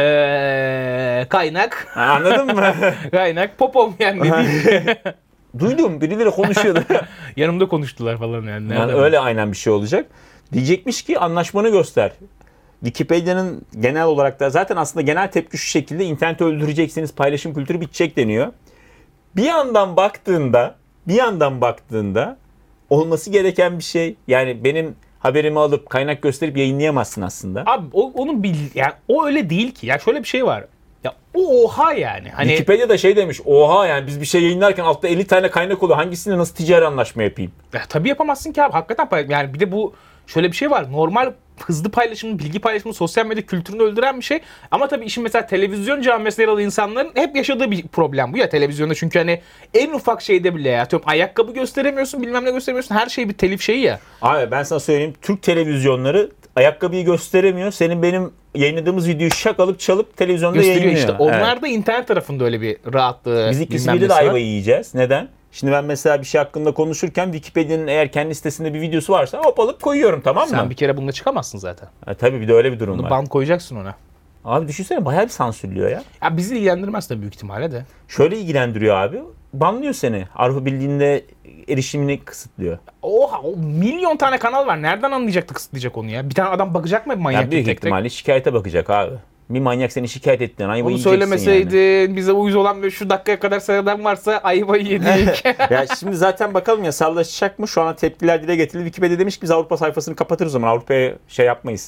Eee kaynak. Ha, anladın mı? Kaynak popom yani ne diyeyim. Duydum birileri konuşuyordu. Yanımda konuştular falan yani. Yani Nereden öyle aynen bir şey olacak. Diyecekmiş ki anlaşmanı göster. Wikipedia'nın genel olarak da zaten aslında genel tepki şu şekilde interneti öldüreceksiniz, paylaşım kültürü bitecek deniyor. Bir yandan baktığında, bir yandan baktığında olması gereken bir şey. Yani benim haberimi alıp kaynak gösterip yayınlayamazsın aslında. Abi o, onun bil yani o öyle değil ki. Ya şöyle bir şey var. Ya o oha yani. Hani Wikipedia'da şey demiş. Oha yani biz bir şey yayınlarken altta elli tane kaynak oluyor. Hangisinde nasıl ticari anlaşma yapayım? ya, tabii yapamazsın ki abi. Hakikaten pay- yani bir de bu şöyle bir şey var. Normal hızlı paylaşımın, bilgi paylaşımının sosyal medya kültürünü öldüren bir şey. Ama tabii işin mesela televizyon camiasında yer alan insanların hep yaşadığı bir problem bu ya televizyonda. Çünkü hani en ufak şeyde bile ya. Atıyorum ayakkabı gösteremiyorsun, bilmem ne gösteremiyorsun. Her şey bir telif şeyi ya. Abi ben sana söyleyeyim. Türk televizyonları ayakkabıyı gösteremiyor. Senin benim yayınladığımız videoyu şak alıp çalıp televizyonda Gösteriyor yayınlıyor. işte. Onlar Evet. da internet tarafında öyle bir rahatlığı. Biz ikisi bilmem biri de nesi var. ayva yiyeceğiz. Neden? Şimdi ben mesela bir şey hakkında konuşurken Wikipedia'nın eğer kendi sitesinde bir videosu varsa hop alıp koyuyorum tamam mı? Sen bir kere bununla çıkamazsın zaten. Ha, tabii bir de öyle bir durum var. Ban koyacaksın ona. Abi düşünsene bayağı bir sansürlüyor ya. Ya bizi ilgilendirmez tabii büyük ihtimalle de. Şöyle ilgilendiriyor abi. Banlıyor seni. Avrupa Birliği'nde erişimini kısıtlıyor. Oha o milyon tane kanal var. Nereden anlayacaktı kısıtlayacak onu ya? Bir tane adam bakacak mı manyak Ya büyük tek tek? ihtimalle şikayete bakacak abi. Bir manyak seni şikayet ettiğin ayva Onu yiyeceksin yani. söylemeseydin, bize uyuz olan ve şu dakikaya kadar sıradan varsa ayvayı yedik. Ya şimdi zaten bakalım yasallaşacak mı? Şu an tepkiler dile getirildi. Wikipedia demiş ki biz Avrupa sayfasını kapatırız o zaman. Avrupa'ya şey yapmayız.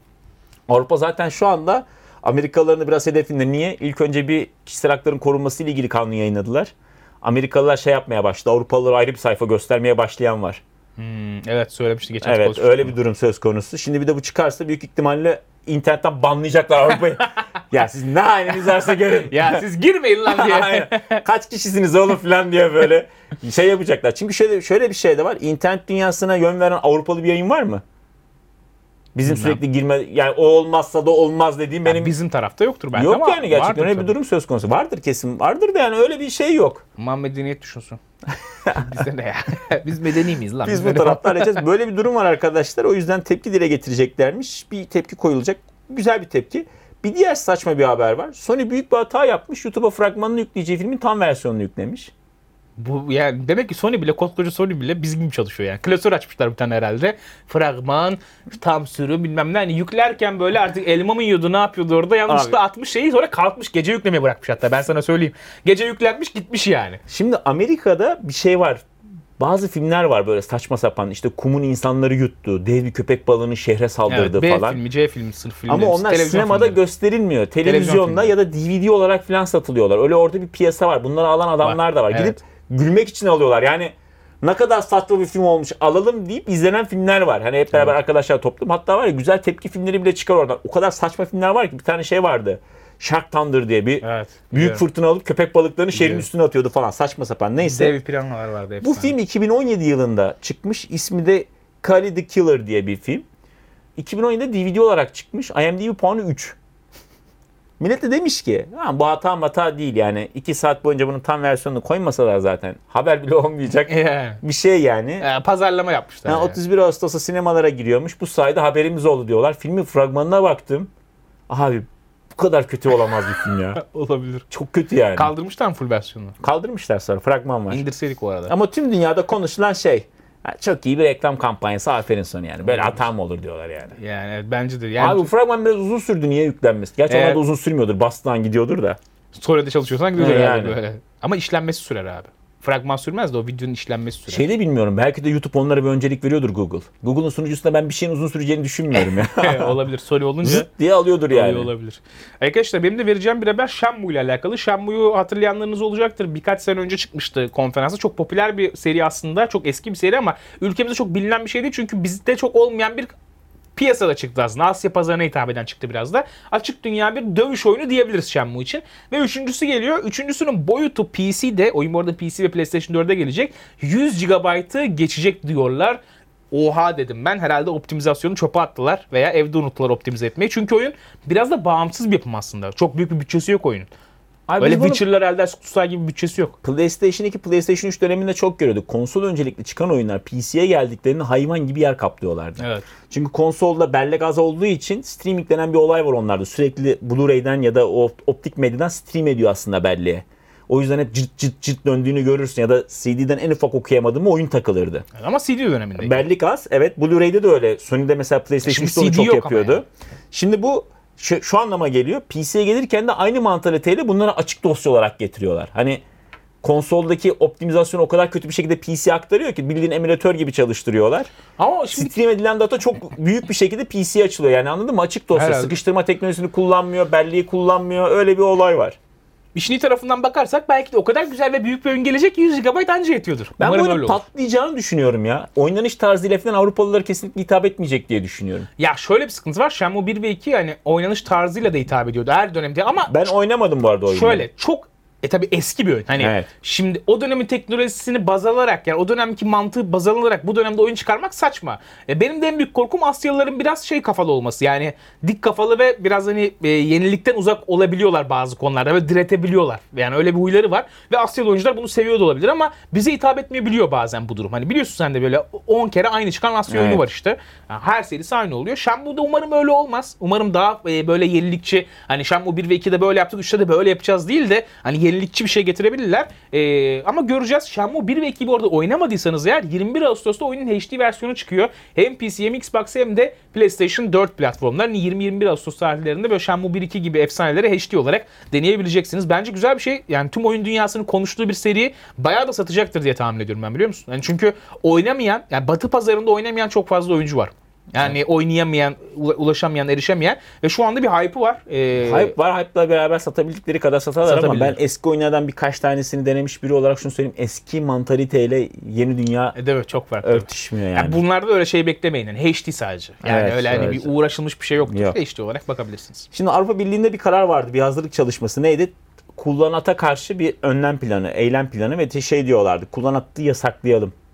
Avrupa zaten şu anda Amerikalıların biraz hedefinde. Niye? İlk önce bir kişisel hakların korunması ile ilgili kanun yayınladılar. Amerikalılar şey yapmaya başladı. Avrupalılara ayrı bir sayfa göstermeye başlayan var. Hmm, evet söylemişti geçen Evet konuşmuştuk öyle bunu. bir durum söz konusu. Şimdi bir de bu çıkarsa büyük ihtimalle internetten banlayacaklar Avrupa'yı. Ya siz ne haliniz varsa görün. Ya siz girmeyin lan diye. Aynen. Kaç kişisiniz oğlum falan diye böyle şey yapacaklar. Çünkü şöyle şöyle bir şey de var. İnternet dünyasına yön veren Avrupalı bir yayın var mı? Bizim Bilmem. sürekli girme yani o olmazsa da olmaz dediğim benim Yani bizim tarafta yoktur belki yok ama yani gerçekten vardır öyle bir tabii. durum söz konusu. Vardır kesin. Vardır da yani öyle bir şey yok. Aman medeniyet düşünsün. Bizde ne ya? Biz medeni miyiz lan? Biz Bizde bu ne? tarafta halledeceğiz. Böyle bir durum var arkadaşlar. O yüzden tepki dile getireceklermiş. Bir tepki koyulacak. Güzel bir tepki. Bir diğer saçma bir haber var. Sony büyük bir hata yapmış. YouTube'a fragmanını yükleyeceği filmin tam versiyonunu yüklemiş. Bu yani demek ki Sony bile, koskoca Sony bile biz gibi çalışıyor yani. Klasör açmışlar bir tane herhalde. Fragman, tam sürüm bilmem ne. Hani yüklerken böyle artık elma mı yiyordu, ne yapıyordu orada? Yanlışlıkla atmış şeyi, sonra kalkmış gece yüklemeye bırakmış hatta. Ben sana söyleyeyim. Gece yüklenmiş gitmiş yani. Şimdi Amerika'da bir şey var. Bazı filmler var böyle saçma sapan, işte kumun insanları yuttu, dev bir köpek balığını şehre saldırdı Evet, B falan. filmi, C filmi, sınıf filmi. Ama onlar sinemada gösterilmiyor. Televizyonda filmleri. ya da D V D olarak falan satılıyorlar. Öyle orada bir piyasa var. Bunları alan adamlar Var, da var. evet. Gidip gülmek için alıyorlar. Yani ne kadar saçma bir film olmuş alalım deyip izlenen filmler var. Hani hep beraber arkadaşlar toplum. Hatta var ya güzel tepki filmleri bile çıkar oradan. O kadar saçma filmler var ki bir tane şey vardı. Shark Thunder diye bir Evet, büyük biliyorum. fırtına alıp köpek balıklarını şehrin Biliyorum. üstüne atıyordu falan. Saçma sapan. Neyse. Dev planlar vardı hepsi. Bu film iki bin on yedi yılında çıkmış. İsmi de Kali the Killer diye bir film. iki bin on yedide D V D olarak çıkmış. IMDb puanı üç. Millet de demiş ki ha, bu hata hata değil yani. iki saat boyunca bunun tam versiyonunu koymasalar zaten haber bile olmayacak Yani. bir şey yani. Ee, pazarlama yapmışlar. Yani yani. otuz bir Ağustos'ta sinemalara giriyormuş. Bu sayede haberimiz oldu diyorlar. Filmin fragmanına baktım. Abi bu kadar kötü olamaz bir film ya. Olabilir. Çok kötü yani. Kaldırmışlar mı full versiyonunu? Kaldırmışlar sonra fragman var. İndirseydik o arada. Ama tüm dünyada konuşulan şey ha, çok iyi bir reklam kampanyası, aferin Sony yani. Böyle hata mı olur diyorlar yani. Yani evet, bence de. Yani Abi bu fragman biraz uzun sürdü, niye yüklenmesi? Gerçi Eğer- onlar da uzun sürmüyordur. Bastıdan gidiyordur da. Story'de çalışıyorsan gidiyor He, herhalde yani. böyle. Ama işlenmesi sürer abi. Fragman sürmez de o videonun işlenmesi sürer. Şey de bilmiyorum. Belki de YouTube onlara bir öncelik veriyordur Google. Google'un sunucusunda ben bir şeyin uzun süreceğini düşünmüyorum ya. Olabilir. Story olunca Zıt diye alıyordur yani. oluyor olabilir. Arkadaşlar benim de vereceğim bir haber Shenmue ile alakalı. Shenmue'yu hatırlayanlarınız olacaktır. Birkaç sene önce çıkmıştı konferansta. Çok popüler bir seri aslında. Çok eski bir seri ama ülkemizde çok bilinen bir şey değil. Çünkü bizde çok olmayan bir piyasada çıktı aslında. Asya pazarına hitap eden çıktı biraz da. Açık dünya bir dövüş oyunu diyebiliriz Shenmue için. Ve üçüncüsü geliyor. Üçüncüsünün boyutu P C'de, oyun bu arada P C ve PlayStation dörde gelecek. yüz gigabaytı geçecek diyorlar. Oha dedim ben. Herhalde optimizasyonu çöpe attılar veya evde unuttular optimize etmeyi. Çünkü oyun biraz da bağımsız bir yapım aslında. Çok büyük bir bütçesi yok oyunun. Abi Öyle biz bunu Witcher'lar, Elder Scrolls'lar gibi bir bütçesi yok. PlayStation iki, PlayStation üç döneminde çok görüyorduk. Konsol öncelikli çıkan oyunlar P C'ye geldiklerinde hayvan gibi yer kaplıyorlardı. Evet. Çünkü konsolda bellek az olduğu için streaming denen bir olay var onlarda. Sürekli Blu-ray'den ya da o optik medyadan stream ediyor aslında belleğe. O yüzden hep cırt cırt cırt döndüğünü görürsün ya da C D'den en ufak okuyamadığım oyun takılırdı. Ama C D döneminde. Bellik az. Evet, Blu-ray'de de öyle. Sony'de mesela PlayStation Şimdi üçte onu C D çok yok ama yapıyordu. yani. Şimdi bu şu, şu anlama geliyor. P C'ye gelirken de aynı mantaliteyle bunları açık dosya olarak getiriyorlar. Hani konsoldaki optimizasyonu o kadar kötü bir şekilde P C'ye aktarıyor ki bildiğin emülatör gibi çalıştırıyorlar. Ama şimdi Stream edilen data çok büyük bir şekilde P C'ye açılıyor. Yani anladın mı? Açık dosya. Herhalde. Sıkıştırma teknolojisini kullanmıyor, belleği kullanmıyor. Öyle bir olay var. işin iyi tarafından bakarsak belki de o kadar güzel ve büyük bir oyun gelecek ki yüz gigabayt anca yetiyordur. Ben Umarım böyle öyle olur. patlayacağını düşünüyorum ya. Oynanış tarzıyla falan Avrupalılara kesinlikle hitap etmeyecek diye düşünüyorum. Ya şöyle bir sıkıntı var. Shenmue bir ve iki yani oynanış tarzıyla da hitap ediyordu her dönemde ama Ben oynamadım bu arada oyunu. şöyle çok e tabi eski bir oyun. Hani Evet. şimdi o dönemin teknolojisini baz alarak yani o dönemki mantığı baz alınarak bu dönemde oyun çıkarmak saçma. E benim de en büyük korkum Asyalıların biraz şey kafalı olması. Yani dik kafalı ve biraz hani e, yenilikten uzak olabiliyorlar bazı konularda ve diretebiliyorlar. Yani öyle bir huyları var ve Asyalı oyuncular bunu seviyor da olabilir ama bize hitap etmeyebiliyor bazen bu durum. Hani biliyorsun sen de böyle on kere aynı çıkan Asya Evet. oyunu var işte. Yani her serisi aynı oluyor. Shenmue'da umarım öyle olmaz. Umarım daha e, böyle yenilikçi hani Shenmue bir ve ikide böyle yaptık, üçte de böyle yapacağız değil de hani yenilikçi bir şey getirebilirler. Ee, ama göreceğiz. Shenmue bir ve iki bu arada oynamadıysanız eğer yirmi bir Ağustos'ta oyunun H D versiyonu çıkıyor. Hem P C hem Xbox hem de PlayStation dört platformlar. yirmi yirmi bir Ağustos tarihlerinde böyle Shenmue bir iki gibi efsaneleri H D olarak deneyebileceksiniz. Bence güzel bir şey. Yani tüm oyun dünyasının konuştuğu bir seri bayağı da satacaktır diye tahmin ediyorum ben, biliyor musun? Yani çünkü oynamayan, yani Batı pazarında oynamayan çok fazla oyuncu var. Yani oynayamayan, ula- ulaşamayan, erişemeyen ve şu anda bir hype'ı var. Ee, Hype var. Hype'la beraber satabildikleri kadar satarlar ama Satabilirler. ben eski oyunlardan birkaç tanesini denemiş biri olarak şunu söyleyeyim. Eski mantaliteyle yeni dünya e, evet, çok farklı. örtüşmüyor yani. Yani bunlarda öyle şey beklemeyin. Yani H D sadece. Yani Evet, öyle hani evet. bir uğraşılmış bir şey yoktur. Yok. H D olarak bakabilirsiniz. Şimdi Avrupa Birliği'nde bir karar vardı. Bir hazırlık çalışması. Neydi? Kullanata karşı bir önlem planı, eylem planı ve şey diyorlardı. Kullanatı yasaklayalım.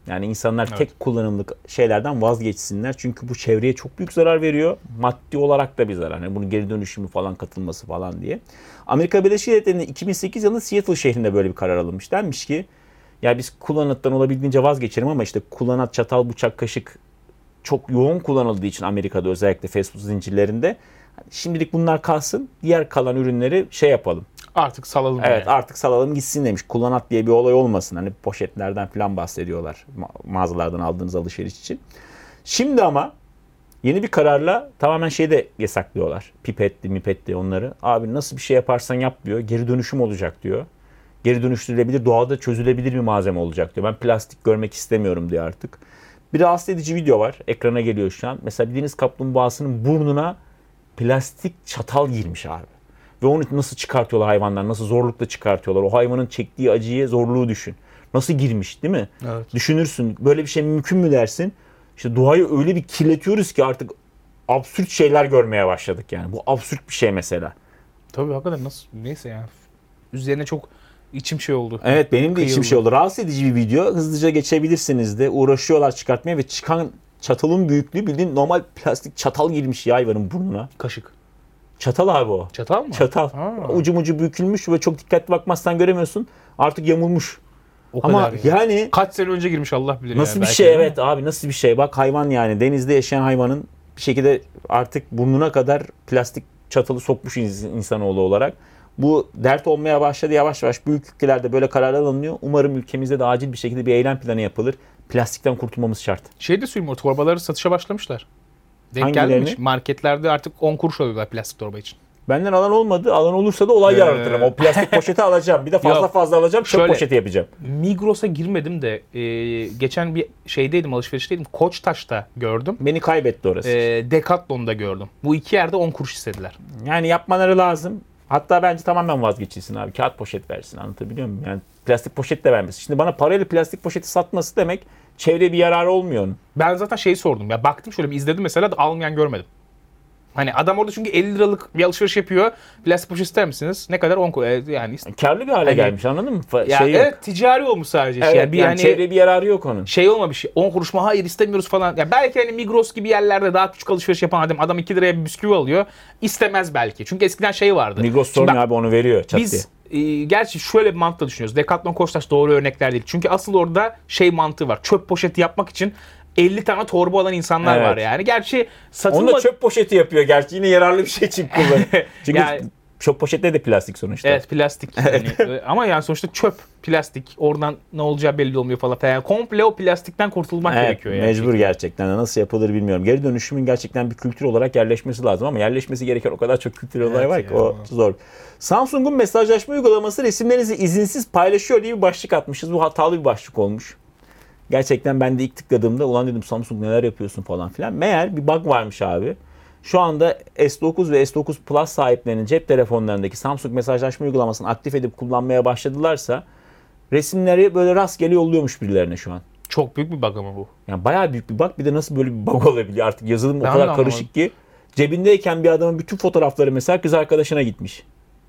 Yani insanlar Evet. tek kullanımlık şeylerden vazgeçsinler. Çünkü bu çevreye çok büyük zarar veriyor. Maddi olarak da bir zarar. Yani bunun geri dönüşümü falan katılması falan diye. Amerika Birleşik Devletleri'nde iki bin sekiz yılında Seattle şehrinde böyle bir karar alınmış. Denmiş ki ya biz kullanattan olabildiğince vazgeçelim ama işte kullanat, çatal, bıçak, kaşık çok yoğun kullanıldığı için Amerika'da özellikle fast food zincirlerinde şimdilik bunlar kalsın. Diğer kalan ürünleri şey yapalım. Artık salalım. Evet yani. artık salalım gitsin demiş. Kullanat diye bir olay olmasın. Hani poşetlerden falan bahsediyorlar ma- mağazalardan aldığınız alışveriş için. Şimdi ama yeni bir kararla tamamen şeyi de yasaklıyorlar. Pipetli, mipetli onları. Abi nasıl bir şey yaparsan yap diyor. Geri dönüşüm olacak diyor. Geri dönüştürülebilir, doğada çözülebilir bir malzeme olacak diyor. Ben plastik görmek istemiyorum diyor artık. Bir rahatsız edici video var. Ekrana geliyor şu an. Mesela bir deniz kaplumbağasının burnuna plastik çatal girmiş abi. Ve onu nasıl çıkartıyorlar hayvanlar, nasıl zorlukla çıkartıyorlar. O hayvanın çektiği acıyı, zorluğu düşün. Nasıl girmiş değil mi? Evet. Düşünürsün böyle bir şey mümkün mü dersin. İşte doğayı öyle bir kirletiyoruz ki artık absürt şeyler görmeye başladık yani. Bu absürt bir şey mesela. Tabii hakikaten nasıl neyse ya. Üzerine çok içim şey oldu. Evet benim de içim Kıyıldı. şey oldu. Rahatsız edici bir video. Hızlıca geçebilirsiniz de. Uğraşıyorlar çıkartmaya ve çıkan çatalın büyüklüğü bildiğin normal plastik çatal girmiş ya hayvanın burnuna. Kaşık. Çatal abi o. Çatal mı? Çatal. Ha. Ucu ucu bükülmüş ve çok dikkatli bakmazsan göremiyorsun. Artık yamulmuş. O Ama kadar ya. yani Kaç sene önce girmiş Allah bilir. nasıl yani, bir belki şey de. evet abi nasıl bir şey. Bak hayvan yani denizde yaşayan hayvanın bir şekilde artık burnuna kadar plastik çatalı sokmuş ins- insanoğlu olarak. Bu dert olmaya başladı yavaş yavaş büyük ülkelerde böyle kararlar alınıyor. Umarım ülkemizde de acil bir şekilde bir eylem planı yapılır. Plastikten kurtulmamız şart. Şey de söyleyeyim o torbaları satışa başlamışlar. Denk Hangilerini? gelmiş. Marketlerde artık on kuruş alıyorlar plastik torba için. Benden alan olmadı. Alan olursa da olay Ee, yaratırım. O plastik poşeti alacağım. Bir de fazla Yok. fazla alacağım. Çöp Şöyle- poşeti yapacağım. Migros'a girmedim de e, geçen bir şeydeydim alışverişteydim. Koçtaş'ta gördüm. Beni kaybetti orası. E, Decathlon'da gördüm. Bu iki yerde on kuruş istediler. Yani yapmaları lazım. Hatta bence tamamen vazgeçilsin abi. Kağıt poşet versin. Anlatabiliyor muyum? Yani plastik poşet de vermesin. Şimdi bana parayla plastik poşeti satması demek çevreye bir yararı olmuyor onun. Ben zaten şeyi sordum. Ya baktım şöyle bir izledim mesela da almayan görmedim. Hani adam orada çünkü elli liralık bir alışveriş yapıyor. Plastik poşet ister misiniz? Ne kadar? on kuruş. Yani Karlı bir hale Hani- gelmiş anladın mı? Fa- ya şey yok. evet ticari olmuş sadece. Evet, yani bir yani hani çevreye bir yararı yok onun. şey olmamış. on kuruş mu? Hayır istemiyoruz falan. Ya belki hani Migros gibi yerlerde daha küçük alışveriş yapan adam adam iki liraya bir bisküvi alıyor. İstemez belki. Çünkü eskiden şey vardı. Migros Şimdi sormuyor bak, abi onu veriyor. Çat Biz diye. e, gerçi şöyle bir mantıkla düşünüyoruz. Decathlon, Koçtaş doğru örnekler değil. Çünkü asıl orada şey mantığı var. Çöp poşeti yapmak için elli tane torba alan insanlar Evet. var yani. Gerçi Onu satılmadı. da çöp poşeti yapıyor. Gerçi yine yararlı bir şey için kullanıyor. Çünkü Yani- çöp poşetleri de plastik sonuçta. Evet plastik. Yani, e, ama yani sonuçta çöp, plastik. Oradan ne olacağı belli olmuyor falan. Yani komple o plastikten kurtulmak Evet, gerekiyor yani. mecbur gerçekten de nasıl yapılır bilmiyorum. Geri dönüşümün gerçekten bir kültür olarak yerleşmesi lazım ama yerleşmesi gereken o kadar çok kültürel olay Evet var ki ya. o zor. Samsung'un mesajlaşma uygulaması resimlerinizi izinsiz paylaşıyor diye bir başlık atmışız. Bu hatalı bir başlık olmuş. Gerçekten ben de ilk tıkladığımda ulan dedim Samsung neler yapıyorsun falan filan. Meğer bir bug varmış abi. Şu anda S dokuz ve S dokuz Plus sahiplerinin cep telefonlarındaki Samsung mesajlaşma uygulamasını aktif edip kullanmaya başladılarsa resimleri böyle rastgele yolluyormuş birilerine şu an. Çok büyük bir bug ama bu. Yani bayağı büyük bir bug. Bir de nasıl böyle bir bug olabiliyor artık yazılım o Ben de kadar anlamadım. karışık ki. Cebindeyken bir adamın bütün fotoğrafları mesela kız arkadaşına gitmiş.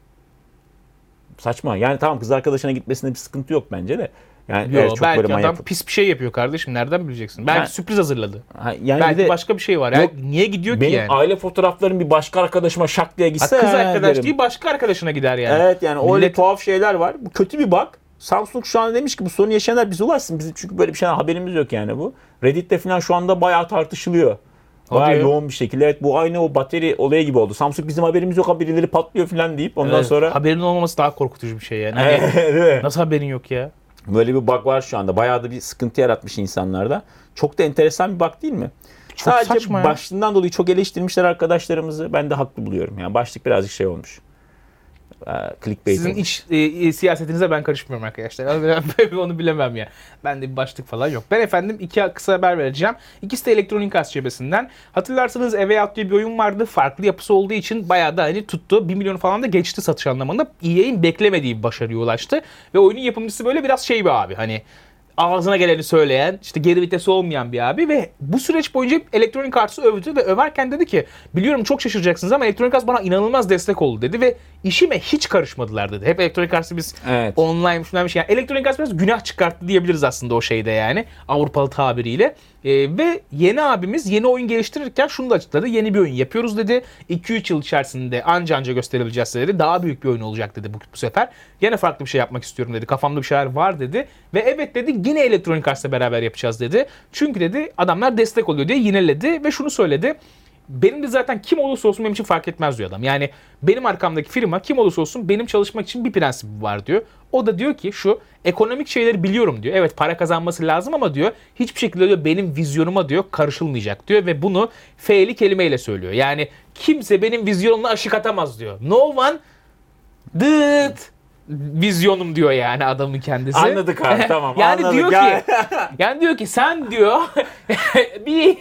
Saçma. Yani tamam kız arkadaşına gitmesinde bir sıkıntı yok bence de. Yani Yo, eğer çok belki böyle adam manyak. pis bir şey yapıyor kardeşim. Nereden bileceksin? Belki Ha. sürpriz hazırladı. Ha, yani belki bir de başka bir şey var. Yok, Yani niye gidiyor ki benim yani? aile fotoğraflarım bir başka arkadaşıma şak diye Ha, gitse kız he arkadaş derim. değil başka arkadaşına gider yani. Evet yani öyle Millet- tuhaf şeyler var. Bu kötü bir bug. Samsung şu an demiş ki bu sorunu yaşayanlar bize ulaşsın. Bizim çünkü böyle bir şeyden haberimiz yok yani bu. Reddit'te falan şu anda bayağı tartışılıyor. Bayağı Hadi ya. yoğun bir şekilde. Evet bu aynı o batarya olayı gibi oldu. Samsung bizim haberimiz yok birileri patlıyor falan deyip ondan Evet, sonra haberin olmaması daha korkutucu bir şey yani. Hani Değil mi? nasıl haberin yok ya? Böyle bir bug var şu anda. Bayağı da bir sıkıntı yaratmış insanlarda. Çok da enteresan bir bug değil mi? Çok Sadece saçma ya. başlığından dolayı çok eleştirmişler arkadaşlarımızı. Ben de haklı buluyorum. Yani başlık birazcık şey olmuş. Ee, clickbait Sizin olmuş. iç e, e, siyasetinize ben karışmıyorum arkadaşlar. Ben, ben onu bilemem ya. Bende bir başlık falan yok. Ben efendim iki kısa haber vereceğim. İkisi de Electronic Arts cebesinden. Hatırlarsanız A Way Out diye bir oyun vardı. Farklı yapısı olduğu için bayağı da hani tuttu. bir milyon falan da geçti satış anlamında. E A'in beklemediği bir başarıya ulaştı. Ve oyunun yapımcısı böyle biraz şey bir abi. Hani ağzına geleni söyleyen, işte geri vitesi olmayan bir abi ve bu süreç boyunca Electronic Arts'ı övdü ve överken dedi ki biliyorum çok şaşıracaksınız ama Electronic Arts bana inanılmaz destek oldu dedi ve işime hiç karışmadılar dedi. Hep elektronik arsa biz Evet. online falan bir şey. Yani elektronik arsa biraz günah çıkarttı diyebiliriz aslında o şeyde yani. Avrupalı tabiriyle. Ee, ve yeni abimiz yeni oyun geliştirirken şunu da açıkladı. Yeni bir oyun yapıyoruz dedi. iki üç yıl içerisinde anca anca gösterebileceğiz dedi. Daha büyük bir oyun olacak dedi bu, bu sefer. Yine farklı bir şey yapmak istiyorum dedi. Kafamda bir şeyler var dedi. Ve evet dedi, yine elektronik arsa beraber yapacağız dedi. Çünkü dedi adamlar destek oluyor diye yineledi ve şunu söyledi. Benim de zaten kim olursa olsun benim için fark etmez diyor adam. Yani benim arkamdaki firma kim olursa olsun benim çalışmak için bir prensibi var diyor. O da diyor ki şu, ekonomik şeyleri biliyorum diyor. Evet, para kazanması lazım ama diyor hiçbir şekilde diyor benim vizyonuma diyor karışılmayacak diyor. Ve bunu F'li kelimeyle söylüyor. Yani kimse benim vizyonumla aşık atamaz diyor. No one dıt vizyonum diyor yani adamın kendisi. Anladık abi, tamam. Yani anladık. diyor ki yani diyor ki sen diyor bir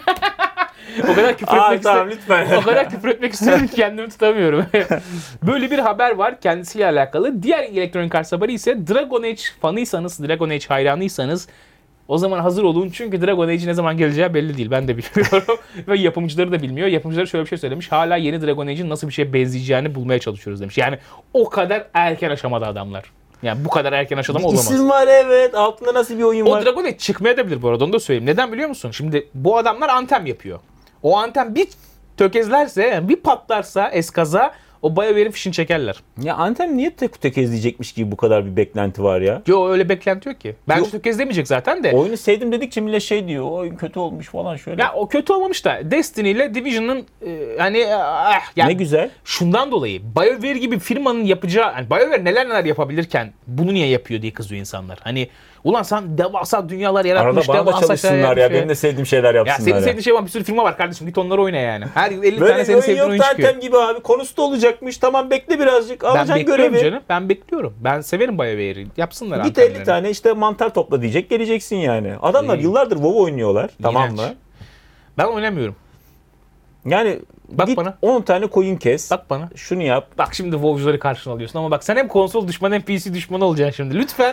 o kadar küfür Aa, etmek tamam, istiyorum. lütfen. O kadar küfür etmek istiyorum ki kendimi tutamıyorum. Böyle bir haber var kendisiyle alakalı. Diğer elektronik arsa haberi ise Dragon Age fanıysanız, Dragon Age hayranıysanız o zaman hazır olun. Çünkü Dragon Age ne zaman geleceği belli değil. Ben de bilmiyorum. Ve yapımcıları da bilmiyor. Yapımcıları şöyle bir şey söylemiş. Hala yeni Dragon Age'in nasıl bir şeye benzeyeceğini bulmaya çalışıyoruz demiş. Yani o kadar erken aşamada adamlar. Yani bu kadar erken aşamada Bir olamaz. isim var, evet. Altında nasıl bir oyun O var? Dragon Age çıkmayabilir bu arada, onu da söyleyeyim. Neden biliyor musun? Şimdi bu adamlar Anthem yapıyor. O Anthem bir tökezlerse, yani bir patlarsa eskaza o BioWare'in fişini çekerler. Ya Anthem niye tek tökezleyecekmiş gibi bu kadar bir beklenti var ya? Yo, öyle beklenti yok ki. Bence Yok. tökezlemeyecek zaten de. Oyunu sevdim dedikçe millet şey diyor. O oyun kötü olmuş falan şöyle. Ya o kötü olmamış da Destiny ile Division'ın e, hani ah, yani ne güzel. şundan dolayı BioWare gibi firmanın yapacağı, yani BioWare neler neler yapabilirken bunu niye yapıyor diye kızıyor insanlar. Hani ulan sen devasa dünyalar yaratmış, Arada bana da devasa şeyler çalışsınlar ya. yapmış Benim de sevdiğim şeyler Ya yapsınlar senin ya. sevdiğin şey var, bir sürü firma var kardeşim, git onları oyna yani. Her yıl elli Böyle tane bir senin oyun sevdiğin yok oyun da çıkıyor. Anthem gibi abi. Konusu da olacakmış. Tamam, bekle birazcık. Ben Alacaksın bekliyorum görevi. canım. Ben bekliyorum. Ben severim BioWare'i. Yapsınlar Git Anthem'lerini. elli tane işte mantar topla diyecek. Geleceksin yani. Adamlar İyi. yıllardır WoW oynuyorlar. Tamam mı? Ben oynamıyorum. Yani Bak git bana. on tane koyun kes. Bak bana. Şunu yap. Bak şimdi WoW'cuları karşına alıyorsun ama bak sen hem konsol düşmanı hem P C düşmanı olacaksın şimdi. Lütfen.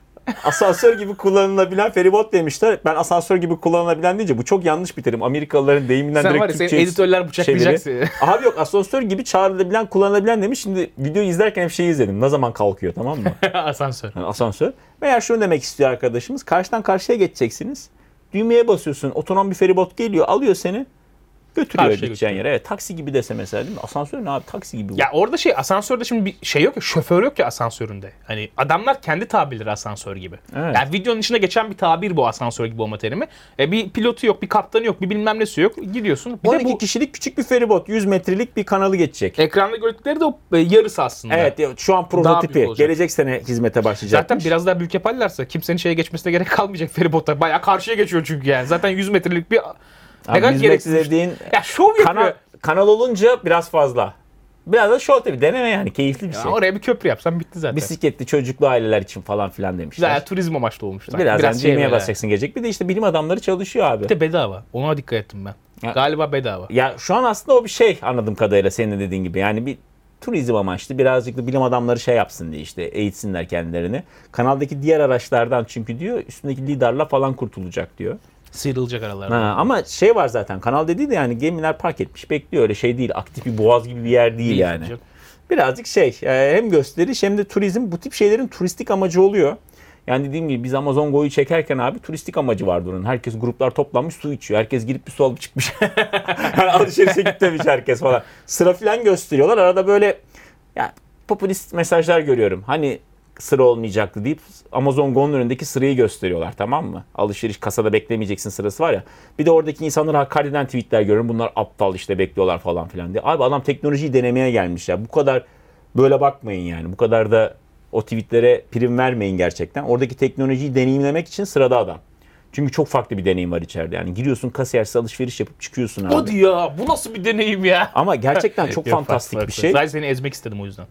Asansör gibi kullanılabilen feribot demişler. Ben asansör gibi kullanılabilen deyince bu çok yanlış bir terim. Amerikalıların deyiminden Sen direkt var ya, senin Türkçe'ye editörler bıçaklayacak seni. çeviri. Abi yok, asansör gibi çağrılabilen, kullanılabilen demiş. Şimdi videoyu izlerken hep şeyi izledim. Ne zaman kalkıyor, tamam mı? Asansör. Yani asansör. Veya şunu demek istiyor arkadaşımız. Karşıdan karşıya geçeceksiniz. Düğmeye basıyorsun. Otonom bir feribot geliyor. Alıyor seni. Götürüyor Karşıya gideceğin götürüyor. yere. Evet, taksi gibi dese mesela, değil mi? Asansör ne abi? Taksi gibi bu. Ya orada şey, asansörde şimdi bir şey yok ya, şoför yok ya asansöründe. Hani adamlar kendi tabirleri asansör gibi. Evet. Yani videonun içinde geçen bir tabir bu asansör gibi olma terimi. E, bir pilotu yok, bir kaptanı yok, bir bilmem nesi yok. Gidiyorsun. Bir on de iki bu kişilik küçük bir feribot. yüz metrelik bir kanalı geçecek. ekranda gördükleri de o e, yarısı aslında. Evet, şu an Daha prototipi. büyük olacak. Gelecek sene hizmete başlayacak. Zaten biraz daha büyük yaparlarsa kimsenin şeye geçmesine gerek kalmayacak feribotlar. Bayağı karşıya geçiyor çünkü yani. Zaten yüz metrelik bir ne kadar gereksiz. dediğin Ya şov yapıyor. kanal, kanal olunca biraz fazla. Biraz da show tabii. Deneme yani. Keyifli bir Ya şey. oraya bir köprü yapsam bitti zaten. Bisikletli çocuklu aileler için falan filan demişler. Güzel, turizm amaçlı olmuşlar. Birazdan Biraz şey düğmeye böyle. basacaksın gelecek. Bir de işte bilim adamları çalışıyor abi. Bir de bedava. Ona dikkat ettim ben. Ya- Galiba bedava. Ya şu an aslında o bir şey, anladığım kadarıyla senin de dediğin gibi. Yani bir turizm amaçlı, birazcık da bilim adamları şey yapsın diye, işte eğitsinler kendilerini. Kanaldaki diğer araçlardan çünkü diyor üstündeki lidarla falan kurtulacak diyor. Sıyrılacak aralarda. Ha, ama şey var zaten, kanal dediği de yani gemiler park etmiş bekliyor, öyle şey değil. Aktif bir boğaz gibi bir yer değil, Değil yani. canım. Birazcık şey, e, hem gösteriş hem de turizm, bu tip şeylerin turistik amacı oluyor. Yani dediğim gibi biz Amazon Go'yu çekerken abi turistik amacı vardı onun. Herkes, gruplar toplanmış su içiyor. Herkes girip bir su alıp çıkmış. Yani alışverişe gitmemiş herkes falan. Sıra falan gösteriyorlar. Arada böyle yani popülist mesajlar görüyorum. Hani sıra olmayacaktı deyip Amazon Go'nun önündeki sırayı gösteriyorlar, tamam mı? Alışveriş kasada beklemeyeceksin sırası var ya. Bir de oradaki insanları hakaret eden tweetler görüyorum. Bunlar aptal işte, bekliyorlar falan filan diye. Abi adam teknolojiyi denemeye gelmiş ya. Bu kadar böyle bakmayın yani. Bu kadar da o tweetlere prim vermeyin gerçekten. Oradaki teknolojiyi deneyimlemek için sırada adam. Çünkü çok farklı bir deneyim var içeride. Yani giriyorsun, kasiyersiz alışveriş yapıp çıkıyorsun abi. Hadi ya, bu nasıl bir deneyim ya? Ama gerçekten çok Yok, fantastik farklı, bir farklı. şey. Sadece seni ezmek istedim o yüzden.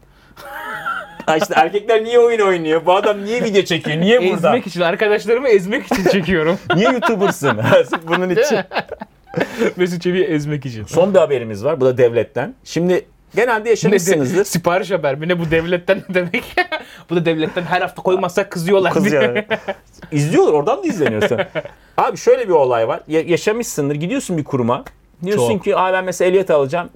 Ha işte erkekler niye oyun oynuyor? Bu adam niye video çekiyor? Niye burada? Ezmek için, arkadaşlarımı ezmek için çekiyorum. Niye YouTuber'sın? Sırf bunun için. Mesut Çevik'i ezmek için. Son bir haberimiz var. Bu da devletten. Şimdi genelde Ne de, yaşamışsınızdır. sipariş haber mi ne, bu devletten ne demek? Bu da devletten, her hafta koymazsak kızıyorlar. Kızıyor. İzliyorlar. Oradan da izleniyorsun. Abi şöyle bir olay var. Ya- yaşamışsındır. Gidiyorsun bir kuruma. Diyorsun Çok. ki abi ben mesela ehliyet alacağım.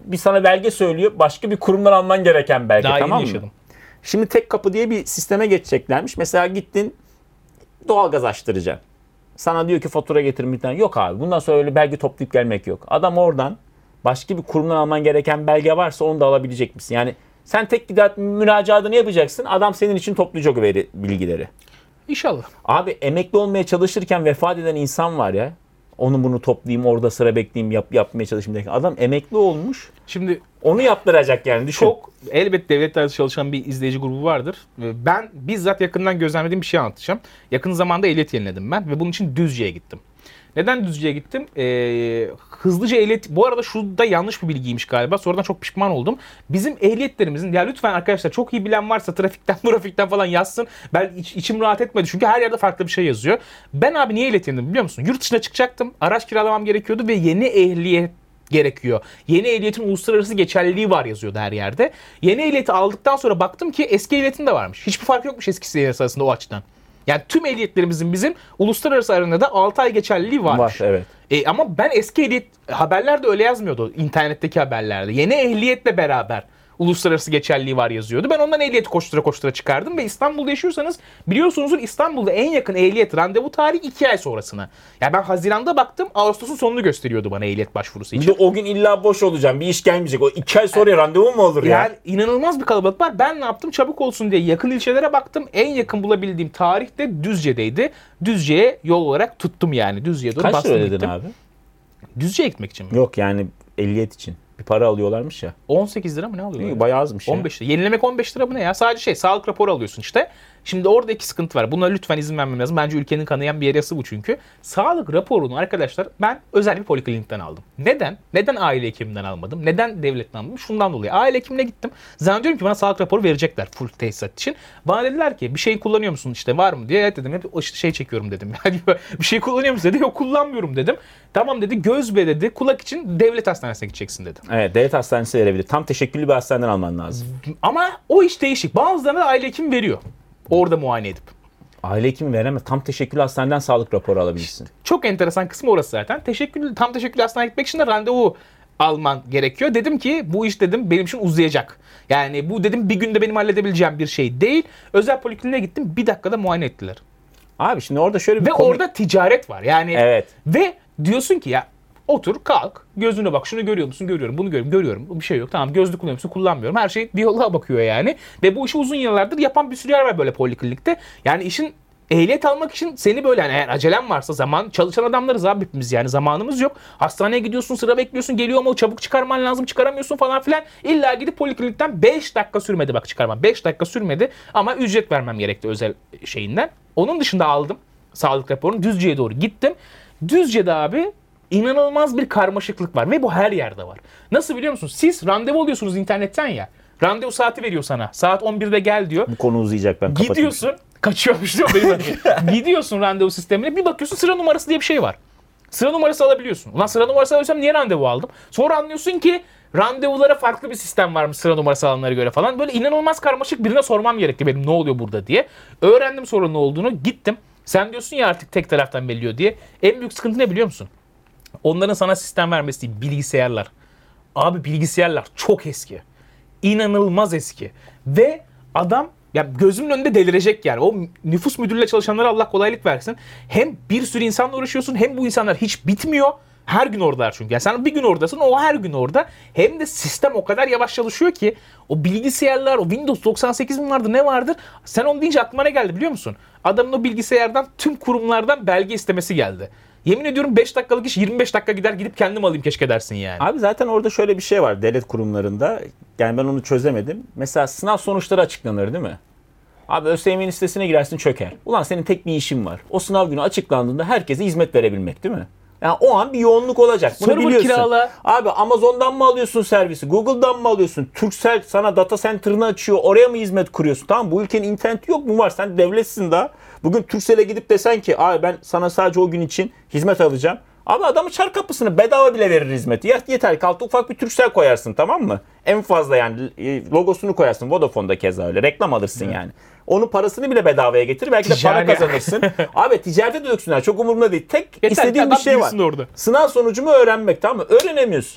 bir sana belge söylüyor. Başka bir kurumdan alman gereken belge. Daha tamam yeni mı? yaşadım. Şimdi tek kapı diye bir sisteme geçeceklermiş. Mesela gittin doğalgaz açtıracaksın. Sana diyor ki fatura getirin bir tane. Yok abi bundan sonra öyle belge toplayıp gelmek yok. Adam oradan başka bir kurumdan alman gereken belge varsa onu da alabilecek misin? Yani sen tek gider müracaatını yapacaksın. Adam senin için toplayacak o veri, bilgileri. İnşallah. Abi emekli olmaya çalışırken vefat eden insan var ya. Onu bunu toplayayım orada sıra bekleyeyim yap, yapmaya çalışayım derken. Adam emekli olmuş. Şimdi Onu yaptıracak yani düşün. çok elbet devlet dairesi çalışan bir izleyici grubu vardır. Ben bizzat yakından gözlemlediğim bir şey anlatacağım. Yakın zamanda ehliyet yeniledim ben ve bunun için Düzce'ye gittim. Neden Düzce'ye gittim? Ee, hızlıca ehliyet... Bu arada şurada yanlış bir bilgiymiş galiba. Sonradan çok pişman oldum. Bizim ehliyetlerimizin... Ya lütfen arkadaşlar çok iyi bilen varsa trafikten, trafikten falan yazsın. Ben iç, içim rahat etmedi. Çünkü her yerde farklı bir şey yazıyor. Ben abi niye ehliyet yeniledim biliyor musun? Yurt dışına çıkacaktım. Araç kiralamam gerekiyordu ve yeni ehliyet gerekiyor. Yeni ehliyetin uluslararası geçerliliği var yazıyordu her yerde. Yeni ehliyeti aldıktan sonra baktım ki eski ehliyetin de varmış. Hiçbir fark yokmuş eskisi arasında o açıdan. Yani tüm ehliyetlerimizin bizim uluslararası arenada altı ay geçerliliği varmış. Var evet. E, ama ben eski ehliyet haberlerde öyle yazmıyordu internetteki haberlerde. Yeni ehliyetle beraber uluslararası geçerliliği var yazıyordu. Ben ondan ehliyeti koştura koştura çıkardım ve İstanbul'da yaşıyorsanız biliyorsunuzdur İstanbul'da en yakın ehliyet randevu tarihi iki ay sonrasına. Yani ben Haziran'da baktım Ağustos'un sonunu gösteriyordu bana ehliyet başvurusu için. Bir de o gün illa boş olacağım. Bir iş gelmeyecek. O iki ay sonra randevu mu olur ya? Yani inanılmaz bir kalabalık var. Ben ne yaptım? Çabuk olsun diye yakın ilçelere baktım. En yakın bulabildiğim tarih de Düzce'deydi. Düzce'ye yol olarak tuttum yani. Düzce'ye doğru Kaç bastım lira gittim. dedin abi? Düzce'ye gitmek için mi? Yok yani ehliyet için. Bir para alıyorlarmış ya. on sekiz lira mı ne alıyorlar? İyi, bayağı azmış ya. on beş lira. Yenilemek on beş lira mı ne ya? Sadece şey sağlık raporu alıyorsun işte. Şimdi orada iki sıkıntı var. Buna lütfen izin vermem lazım. Bence ülkenin kanayan bir yasası bu çünkü. Sağlık raporunu arkadaşlar ben özel bir poliklinikten aldım. Neden? Neden aile hekiminden almadım? Neden devletten almadım? Şundan dolayı. Aile hekimine gittim. Zannediyorum ki bana sağlık raporu verecekler full tesisat için. Bana dediler ki bir şey kullanıyor musun işte var mı diye. Evet dedim. Hep işte şey çekiyorum dedim. Bir şey kullanıyor musun dedi. Yok kullanmıyorum dedim. Tamam dedi göz ve dedi kulak için devlet hastanesine gideceksin dedi. Evet devlet hastanesi verebilir. Tam teşekküllü bir hastaneden alman lazım. Ama o iş değişik. Bazılarına aile hekimi veriyor. Orada muayene edip. Aile hekimi veremez. Tam teşekküllü hastaneden sağlık raporu alabilirsin. Çok enteresan kısmı orası zaten. Teşekküllü, tam teşekküllü hastaneye gitmek için de randevu alman gerekiyor. Dedim ki bu iş dedim benim için uzayacak. Yani bu dedim bir günde benim halledebileceğim bir şey değil. Özel polikliniğe gittim bir dakikada muayene ettiler. Abi şimdi orada şöyle bir Ve komik... orada ticaret var. Yani Evet. ve diyorsun ki ya otur kalk gözüne bak şunu görüyor musun görüyorum bunu görüyorum görüyorum bir şey yok tamam gözlük kullanıyor musun kullanmıyorum her şey diyaloğa bakıyor yani ve bu işi uzun yıllardır yapan bir sürü yer var böyle poliklinikte yani işin ehliyet almak için seni böyle yani eğer acelen varsa zaman çalışan adamlarız abi hepimiz yani zamanımız yok hastaneye gidiyorsun sıra bekliyorsun geliyor ama çabuk çıkarman lazım çıkaramıyorsun falan filan illa gidip poliklinikten beş dakika sürmedi bak çıkarmam beş dakika sürmedi ama ücret vermem gerekti özel şeyinden onun dışında aldım sağlık raporunu Düzce'ye doğru gittim Düzce'de abi İnanılmaz bir karmaşıklık var ve bu her yerde var. Nasıl biliyor musunuz? Siz randevu alıyorsunuz internetten ya. Randevu saati veriyor sana. Saat on birde gel diyor. Bu konu uzayacak ben kapatayım. Gidiyorsun. Kaçıyormuş değil mi? Gidiyorsun randevu sistemine. Bir bakıyorsun sıra numarası diye bir şey var. Sıra numarası alabiliyorsun. Ulan sıra numarası alıyorsam niye randevu aldım? Sonra anlıyorsun ki randevulara farklı bir sistem varmış sıra numarası alanlara göre falan. Böyle inanılmaz karmaşık birine sormam gerekti benim ne oluyor burada diye. Öğrendim sonra ne olduğunu. Gittim. Sen diyorsun ya artık tek taraftan belirliyor diye. En büyük sıkıntı ne biliyor musun? Onların sana sistem vermesi değil, bilgisayarlar. Abi bilgisayarlar çok eski. İnanılmaz eski. Ve adam ya gözümün önünde delirecek yani. O nüfus müdürlüğüyle çalışanlara Allah kolaylık versin. Hem bir sürü insanla uğraşıyorsun hem bu insanlar hiç bitmiyor. Her gün oradalar çünkü. Yani sen bir gün oradasın o her gün orada. Hem de sistem o kadar yavaş çalışıyor ki o bilgisayarlar, o Windows doksan sekiz mi vardır ne vardır? Sen onu deyince aklıma ne geldi biliyor musun? Adamın o bilgisayardan tüm kurumlardan belge istemesi geldi. Yemin ediyorum beş dakikalık iş yirmi beş dakika gider gidip kendim alayım keşke dersin yani. Abi zaten orada şöyle bir şey var devlet kurumlarında. Yani ben onu çözemedim. Mesela sınav sonuçları açıklanır değil mi? Abi ÖSYM'nin sitesine girersin çöker. Ulan senin tek bir işin var. O sınav günü açıklandığında herkese hizmet verebilmek değil mi? Yani o an bir yoğunluk olacak. Bunu Server biliyorsun. kirala. Abi Amazon'dan mı alıyorsun servisi? Google'dan mı alıyorsun? Turkcell sana data center'ını açıyor. Oraya mı hizmet kuruyorsun? Tamam bu ülkenin interneti yok mu var? Sen devletsin daha. Bugün Turkcell'e gidip desen ki abi ben sana sadece o gün için hizmet alacağım. Abi adamı çar kapısını bedava bile verir hizmeti. Ya yeter ki altı ufak bir Turkcell koyarsın tamam mı? En fazla yani logosunu koyarsın. Vodafone'da keza öyle. Reklam alırsın evet. Yani. Onun parasını bile bedavaya getirir. Belki de Ticari. para kazanırsın. Abi ticarete de döksünler. Çok umurumda değil. Tek Yeter, istediğim bir şey var. Orada. Sınav sonucumu öğrenmek tamam mı? Öğrenemiyorsun.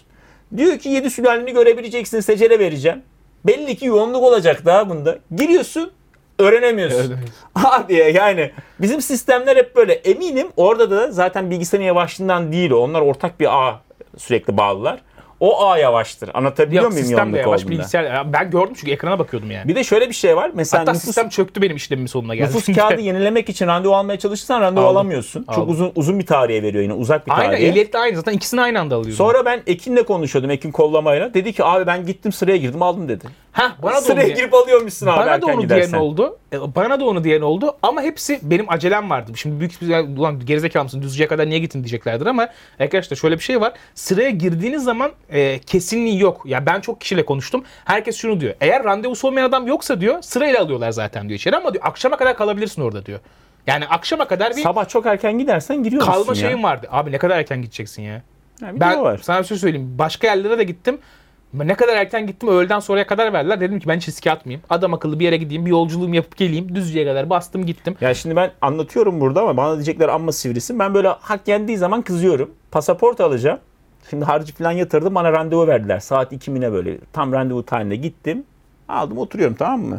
Diyor ki yedi sülaleni görebileceksin, secere vereceğim. Belli ki yoğunluk olacak daha bunda. Giriyorsun, öğrenemiyorsun. Evet. Abi yani bizim sistemler hep böyle. Eminim orada da zaten bilgisayarın yavaşlığından değil o. Onlar ortak bir ağ sürekli bağlılar. O ağ yavaştır. Anlatabiliyor Yok, muyum sistem de yoğunluk yavaş, olduğunda? bilgisayar. Ben gördüm çünkü ekrana bakıyordum yani. Bir de şöyle bir şey var. Mesela Hatta nüfus, sistem çöktü benim işlemimin sonuna geldi. nüfus kağıdı yenilemek için randevu almaya çalışırsan randevu Aldım. alamıyorsun. Çok Aldım. uzun uzun bir tarihe veriyor yine. Uzak bir Aynen, tarihe. ehliyetle aynı. Zaten ikisini aynı anda alıyordum. Sonra ben Ekin'le konuşuyordum. Ekin kollamayla. Dedi ki abi ben gittim sıraya girdim aldım dedi. Heh, bana da onu Sıraya diye- girip alıyormuşsun abi Bana da erken onu gidersen. diyen oldu. E, Bana da onu diyen oldu. Ama hepsi benim acelem vardı. Şimdi büyük bir ulan gerizekalı mısın? Düzce'ye kadar niye gittin diyeceklerdir ama arkadaşlar şöyle bir şey var. Sıraya girdiğiniz zaman e, kesinliği yok. Ya ben çok kişiyle konuştum. Herkes şunu diyor. Eğer randevusu olmayan adam yoksa diyor sırayla alıyorlar zaten diyor içeri ama diyor akşama kadar kalabilirsin orada diyor. Yani akşama kadar bir Sabah çok erken gidersen giriyor musun kalma ya? şeyim vardı. Abi ne kadar erken gideceksin ya? Ya bir de o Ben var. sana bir şey söyleyeyim. Başka yerlere de gittim. Ne kadar erken gittim öğleden sonraya kadar verdiler. Dedim ki ben hiç riske atmayayım. Adam akıllı bir yere gideyim. Bir yolculuğumu yapıp geleyim. Düzce'ye kadar bastım gittim. Ya şimdi ben anlatıyorum burada ama bana diyecekler amma sivrisin. Ben böyle hak yendiği zaman kızıyorum. Pasaport alacağım. Şimdi harcı falan yatırdım. Bana randevu verdiler. Saat iki mine böyle. Tam randevu tarihinde gittim. Aldım oturuyorum tamam mı?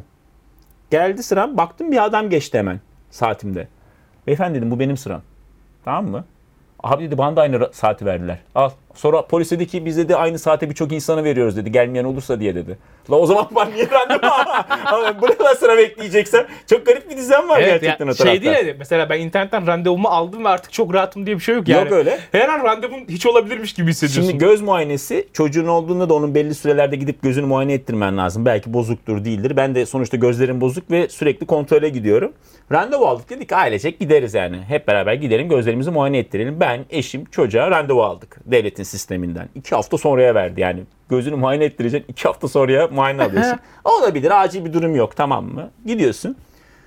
Geldi sıram. Baktım bir adam geçti hemen saatimde. Beyefendi dedim bu benim sıram. Tamam mı? Abi dedi bana da aynı ra- saati verdiler. Al. Sonra polis dedi ki biz dedi aynı saate birçok insana veriyoruz dedi. Gelmeyen olursa diye dedi. La o zaman ben niye randevu ama bu ne lan sıra bekleyeceksem? Çok garip bir düzen var Evet gerçekten ya, o tarafta. şey değil de mesela ben internetten randevumu aldım ve artık çok rahatım diye bir şey yok yani. Yok öyle. Her an randevun hiç olabilirmiş gibi hissediyorsun. Şimdi göz muayenesi çocuğun olduğunda da onun belli sürelerde gidip gözünü muayene ettirmen lazım. Belki bozuktur değildir. Ben de sonuçta gözlerim bozuk ve sürekli kontrole gidiyorum. Randevu aldık dedik ailecek gideriz yani. Hep beraber gidelim gözlerimizi muayene ettirelim. Ben, eşim, çocuğa randevu aldık devletin sisteminden. İki hafta sonraya verdi yani. Gözünü muayene ettireceksin iki hafta sonraya muayene alıyorsun. Olabilir acil bir durum yok tamam mı? Gidiyorsun.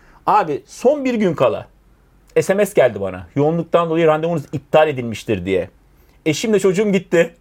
Abi son bir gün kala S M S geldi bana. Yoğunluktan dolayı randevunuz iptal edilmiştir diye. Eşimle çocuğum gitti.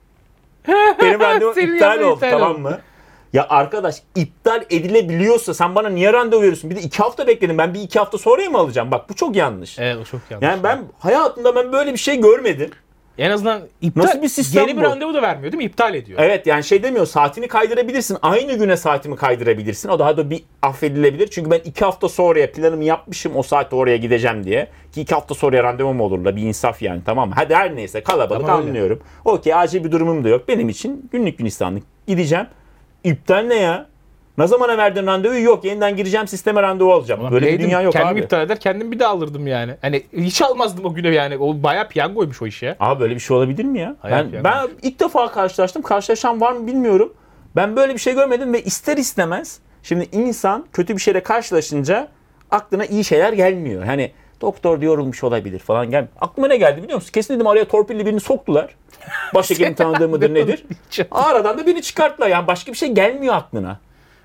Benim randevum Senin iptal yanına oldu iptal tamam oldu. mı? Ya arkadaş iptal edilebiliyorsa sen bana niye randevu veriyorsun? Bir de iki hafta bekledim. Ben bir iki hafta sonraya mı alacağım? Bak bu çok yanlış. Evet o çok yanlış. Yani ben hayatımda ben böyle bir şey görmedim. en azından iptal, Nasıl bir sistem yeni bir bu? randevu da vermiyor değil mi? İptal ediyor. Evet yani şey demiyor saatini kaydırabilirsin. Aynı güne saatimi kaydırabilirsin. O daha da bir affedilebilir. Çünkü ben iki hafta sonraya planımı yapmışım o saatte oraya gideceğim diye. Ki iki hafta sonraya randevum olur da bir insaf yani tamam mı? Hadi her neyse kalabalık Tamam, öyle. anlıyorum. Okey acil bir durumum da yok. Benim için günlük gülistanlık. Gideceğim. İptal ne ya? Ne zamana verdin randevuyu? Yok. Yeniden gireceğim sisteme randevu alacağım. Ulan Böyle bir bileydim, dünya yok kendim abi. iptal eder kendim bir daha alırdım yani. Hani hiç almazdım o güne yani. O bayağı piyangoymuş o iş ya. Abi böyle bir şey olabilir mi ya? Hayal Ben, yani. ben ilk defa karşılaştım. Karşılaşan var mı bilmiyorum. Ben böyle bir şey görmedim ve ister istemez şimdi insan kötü bir şeyle karşılaşınca aklına iyi şeyler gelmiyor. Hani doktor yorulmuş olabilir falan gel. Aklıma ne geldi biliyor musun? Kesin dedim araya torpilli birini soktular. Başhekimin tanıdığı mıdır nedir? Aradan da beni çıkarttılar. Yani başka bir şey gelmiyor aklına.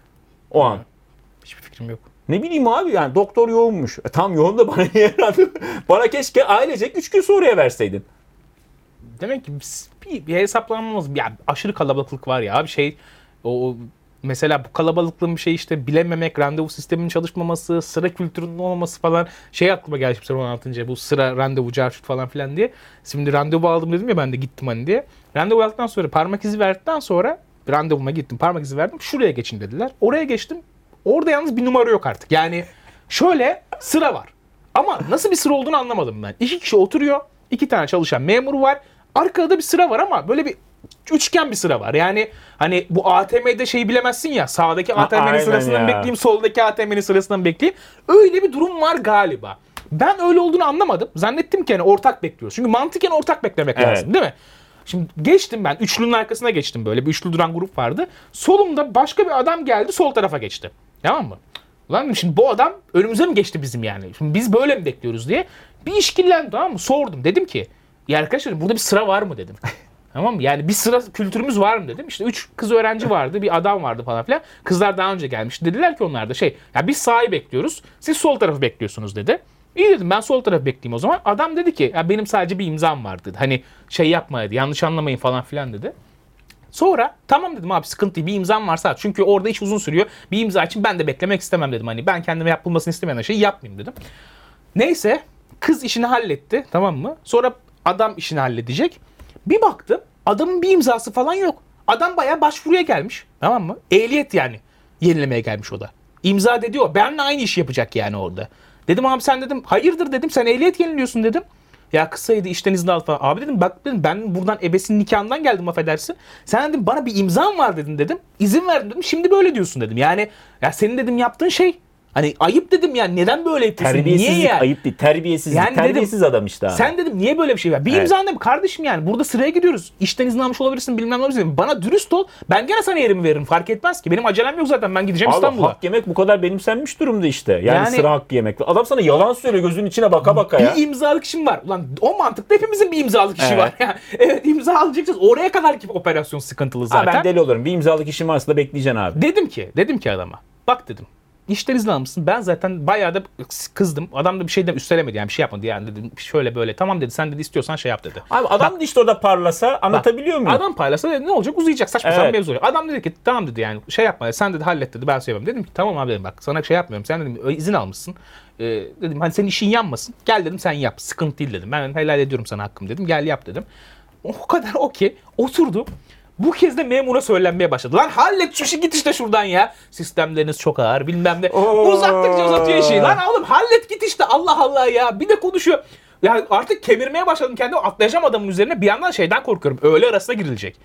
O an. Hiçbir fikrim yok. Ne bileyim abi yani doktor yoğunmuş. E, tam yoğun da bana niye randevu? Bana keşke ailecek üç gün sonraya verseydin. Demek ki bir, bir hesaplanmamız ya aşırı kalabalıklık var ya abi şey o o- mesela bu kalabalıklığın bir şey işte bilememek, randevu sisteminin çalışmaması, sıra kültürünün olmaması falan şey aklıma geldi şimdi onu anlatınca bu sıra randevu carçut falan filan diye. Şimdi randevu aldım dedim ya ben de gittim hani diye. Randevu aldıktan sonra parmak izi verdikten sonra randevuma gittim parmak izi verdim şuraya geçin dediler. Oraya geçtim. Orada yalnız bir numara yok artık. Yani şöyle sıra var. Ama nasıl bir sıra olduğunu anlamadım ben. İki kişi oturuyor. iki tane çalışan memur var. Arkada bir sıra var ama böyle bir üçgen bir sıra var. Yani hani bu A T M'de şeyi bilemezsin ya. Sağdaki A T M'nin aynen sırasından ya. bekleyeyim, soldaki A T M'nin sırasından bekleyeyim. Öyle bir durum var galiba. Ben öyle olduğunu anlamadım. Zannettim ki hani ortak bekliyoruz. Çünkü mantıken ortak beklemek Evet. lazım değil mi? Şimdi geçtim ben. Üçlünün arkasına geçtim böyle. Bir üçlü duran grup vardı. Solumda başka bir adam geldi. Sol tarafa geçti. Tamam mı? Ulan dedim, şimdi bu adam önümüze mi geçti bizim yani? Şimdi biz böyle mi bekliyoruz diye. Bir işkillendim tamam mı? Sordum. Dedim ki ya arkadaşlar burada bir sıra var mı dedim. Tamam mı? Yani bir sıra kültürümüz var mı dedim. İşte üç kız öğrenci vardı. Bir adam vardı falan filan. Kızlar daha önce gelmişti. Dediler ki onlar da şey ya biz sağı bekliyoruz. Siz sol tarafı bekliyorsunuz dedi. İyi dedim ben sol tarafı bekleyeyim o zaman. Adam dedi ki ya benim sadece bir imzam var dedi. Hani şey yapma dedi. Yanlış anlamayın falan filan dedi. Sonra tamam dedim abi sıkıntı değil bir imzam varsa çünkü orada iş uzun sürüyor. Bir imza için ben de beklemek istemem dedim. Hani ben kendime yapılmasını istemeyen şeyi yapmayayım dedim. Neyse kız işini halletti tamam mı? Sonra adam işini halledecek. Bir baktım adamın bir imzası falan yok. Adam bayağı başvuruya gelmiş. Tamam mı? Ehliyet yani. Yenilemeye gelmiş o da. İmza dedi o. Benimle aynı işi yapacak yani orada. Dedim abi sen dedim hayırdır dedim. Sen ehliyet yeniliyorsun dedim. Ya kısaydı işten izin al falan. Abi dedim bak dedim ben buradan ebesinin nikahından geldim affedersin. Sen dedim bana bir imzan var dedin dedim. İzin verdim dedim. Şimdi böyle diyorsun dedim. Yani ya senin dedim yaptığın şey hani ayıp dedim yani neden böyle yapıyorsun? Terbiyesizlik niye yani? ayıp değil. Terbiyesizlik. Yani Terbiyesiz dedim, adam işte abi. Sen dedim niye böyle bir şey var? Bir Evet. imzan dedim kardeşim yani burada sıraya gidiyoruz. İşten izin almış olabilirsin bilmem ne olabilirsin. Bana dürüst ol. Ben gene sana yerimi veririm fark etmez ki. Benim acelem yok zaten ben gideceğim Abi İstanbul'a. hak yemek bu kadar benimsenmiş durumda işte. Yani, Yani- sıra hakkı yemek. Adam sana yalan söylüyor gözünün içine baka baka ya. Bir imzalık işim var. Ulan o mantıkta hepimizin bir imzalık işi Evet. var. Yani, evet imza alacağız. Oraya kadar ki operasyon sıkıntılı Ha, zaten. ben deli olurum. Bir imzalık işim varsa da bekleyeceksin abi. Dedim ki, dedim ki adama. Bak dedim. İşten izin almışsın. Ben zaten bayağı da kızdım. Adam da bir şey de üstelemedi yani bir şey yapmadı yani dedim şöyle böyle. Tamam dedi sen dedi istiyorsan şey yap dedi. Abi adam da işte orada parlasa anlatabiliyor muyum? Adam paylaşsa dedi, ne olacak uzayacak saçma Evet. sapan mevzu olacak. Adam dedi ki tamam dedi yani şey yapma dedi, sen dedi hallet dedi ben şey yapayım. Dedim ki tamam abi dedim bak sana şey yapmıyorum sen dedim izin almışsın. Ee, dedim hani senin işin yanmasın. Gel dedim sen yap sıkıntı değil dedim. Ben helal ediyorum sana hakkım dedim gel yap dedim. O kadar okey oturdu. Bu kez de memura söylenmeye başladı. Lan hallet şu işi git işte şuradan ya. Sistemleriniz çok ağır bilmem ne. Oo. Uzattıkça uzatıyor işi. Lan oğlum hallet git işte Allah Allah ya. Bir de konuşuyor. Ya artık kemirmeye başladım kendimi atlayacağım adamın üzerine. Bir yandan şeyden korkuyorum. Öğle arasına girilecek.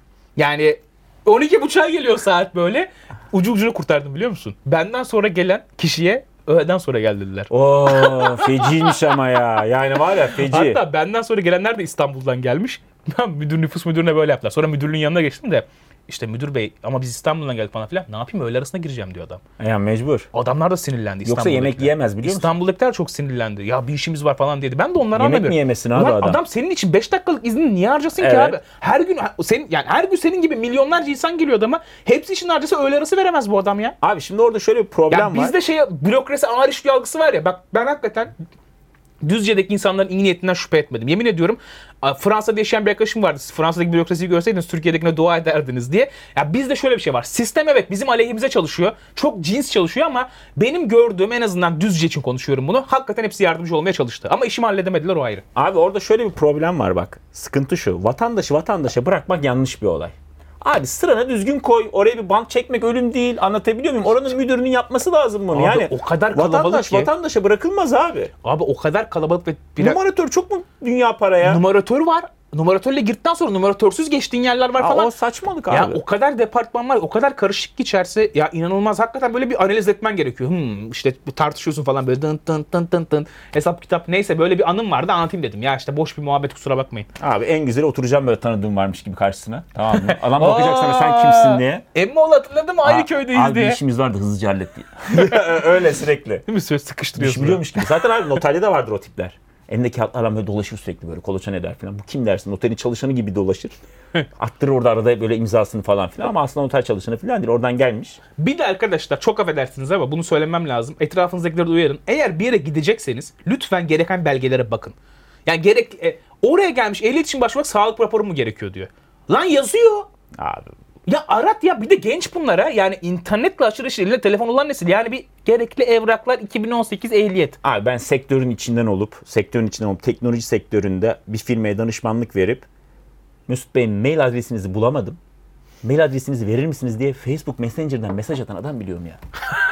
Yani on iki buçuğa geliyor saat böyle. Ucu ucunu kurtardım biliyor musun? Benden sonra gelen kişiye öğleden sonra gel dediler. Oo feciymiş ama ya. Yani var ya feci. Hatta benden sonra gelenler de İstanbul'dan gelmiş. Ben müdür nüfus müdürüne böyle yaptılar. Sonra müdürlüğün yanına geçtim de işte müdür bey ama biz İstanbul'dan geldik falan filan. Ne yapayım öğle arasına gireceğim diyor adam. Ya mecbur. Adamlar da sinirlendi. Yoksa İstanbul'dakiler. yemek yiyemez biliyor musun? İstanbul'dakiler çok sinirlendi. Ya bir işimiz var falan dedi. Ben de onları Yemek anlamıyorum. mi yemesin abi Ulan adam? adam senin için beş dakikalık izni niye harcasın ki Evet. abi? Her gün senin yani her gün senin gibi milyonlarca insan geliyor adama. Hepsi için harcasa öğle arası veremez bu adam ya. Abi şimdi orada şöyle bir problem Ya var. bizde şey bürokrasi ağır işliyor algısı var ya. Bak ben hakikaten Düzce'deki insanların iyi niyetinden şüphe etmedim. Yemin ediyorum Fransa'da yaşayan bir arkadaşım vardı. Siz Fransa'daki bürokrasiyi görseydiniz Türkiye'dekine dua ederdiniz diye. Ya bizde şöyle bir şey var. Sistem evet bizim aleyhimize çalışıyor. Çok cins çalışıyor ama benim gördüğüm en azından Düzce için konuşuyorum bunu. Hakikaten hepsi yardımcı olmaya çalıştı. Ama işimi halledemediler o ayrı. Abi orada şöyle bir problem var bak. Sıkıntı şu. Vatandaşı vatandaşa bırakmak yanlış bir olay. Abi sırana düzgün koy. Oraya bir bant çekmek ölüm değil. Anlatabiliyor muyum? Oranın müdürünün yapması lazım bunu. Abi yani o kadar kalabalık vatandaş ki. vatandaşa bırakılmaz abi. Abi o kadar kalabalık ve bir Numaratör çok mu dünya para ya? numaratör var. Numaratörle girdikten sonra numaratörsüz geçtiğin yerler var Aa, falan. o saçmalık Ya abi. o kadar departman var, o kadar karışık ki içerisi. Ya inanılmaz hakikaten böyle bir analiz etmen gerekiyor. Hmm, işte tartışıyorsun falan böyle dın dın dın dın dın. Hesap kitap neyse böyle bir anım vardı anlatayım dedim. Ya işte boş bir muhabbet kusura bakmayın. Abi en güzeli oturacağım böyle tanıdığım varmış gibi karşısına. Tamam mı? Adam bakacak sana sen kimsin diye. Emmoğlu hatırladım aynı Aa, köydeyiz abi diye. bir işimiz vardı hızlıca hallet diye. Öyle sürekli. Değil mi? Söz İş sıkıştırıyorsun. biliyormuş gibi. Zaten abi noterde de vardır o tipler. Elindeki kağıtlarla böyle dolaşır sürekli böyle kolaçan eder falan. Bu kim dersin? Noterin çalışanı gibi dolaşır. Attırır orada arada böyle imzasını falan filan ama aslında noter çalışanı falan değil. Oradan gelmiş. Bir de arkadaşlar çok affedersiniz ama bunu söylemem lazım. Etrafınızdakileri de uyarın. Eğer bir yere gidecekseniz lütfen gereken belgelere bakın. Yani gerek e, oraya gelmiş ehliyet için başvurmak sağlık raporu mu gerekiyor diyor. Lan yazıyor. Abi Ya arat ya bir de genç bunlara yani internetle aşırı neşir elinde telefon olan nesil yani bir gerekli evraklar iki bin on sekiz ehliyet. Abi ben sektörün içinden olup, sektörün içinden olup teknoloji sektöründe bir firmaya danışmanlık verip Mesut Bey mail adresinizi bulamadım. Mail adresinizi verir misiniz diye Facebook Messenger'dan mesaj atan adam biliyorum ya.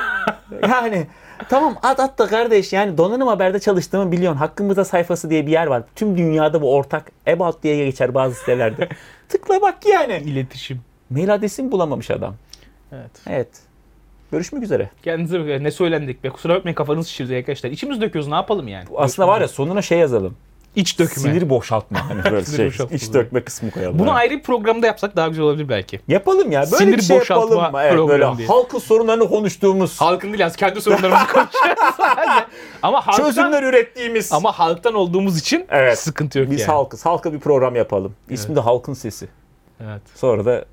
Yani tamam at at da kardeş yani donanım haberde çalıştığımı biliyorsun. Hakkımızda sayfası diye bir yer var. Tüm dünyada bu ortak about diye geçer bazı sitelerde. Tıkla bak yani. İletişim. Mail adresini bulamamış adam. Evet. Evet. Görüşmek üzere. Kendinize bakın. Ne söylendik be. Kusura bakmayın kafanız şişirdi arkadaşlar. İçimiz döküyoruz ne yapalım yani. Aslında var ya sonuna şey yazalım. İç dökme. Sinir boşaltma. Hani böyle Sinir şey. boşaltma. İç dökme kısmı koyalım. Bunu Yani. ayrı bir programda yapsak daha güzel olabilir belki. Yapalım ya. Böyle Sinir bir şey boşaltma yapalım. Evet, böyle programı diye. halkın sorunlarını konuştuğumuz, Halkın değil yalnız kendi sorunlarımızı konuşuyoruz. ama halktan, çözümler ürettiğimiz. ama halktan olduğumuz için Evet. sıkıntı yok Biz yani. halkız. Halka bir program yapalım. İsmi de Halkın Sesi. Evet. Sonra da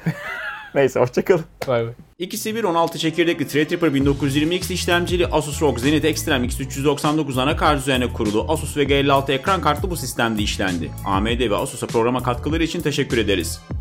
neyse hoşçakalın. Vay be. ikisi bir on altı çekirdekli Threadripper bin dokuz yüz yirmi X işlemcili Asus R O G Zenith Extreme X üç yüz doksan dokuz anakart üzerine kurulu Asus Vega elli altı ekran kartlı bu sistemde işlendi. A M D ve Asus'a programa katkıları için teşekkür ederiz.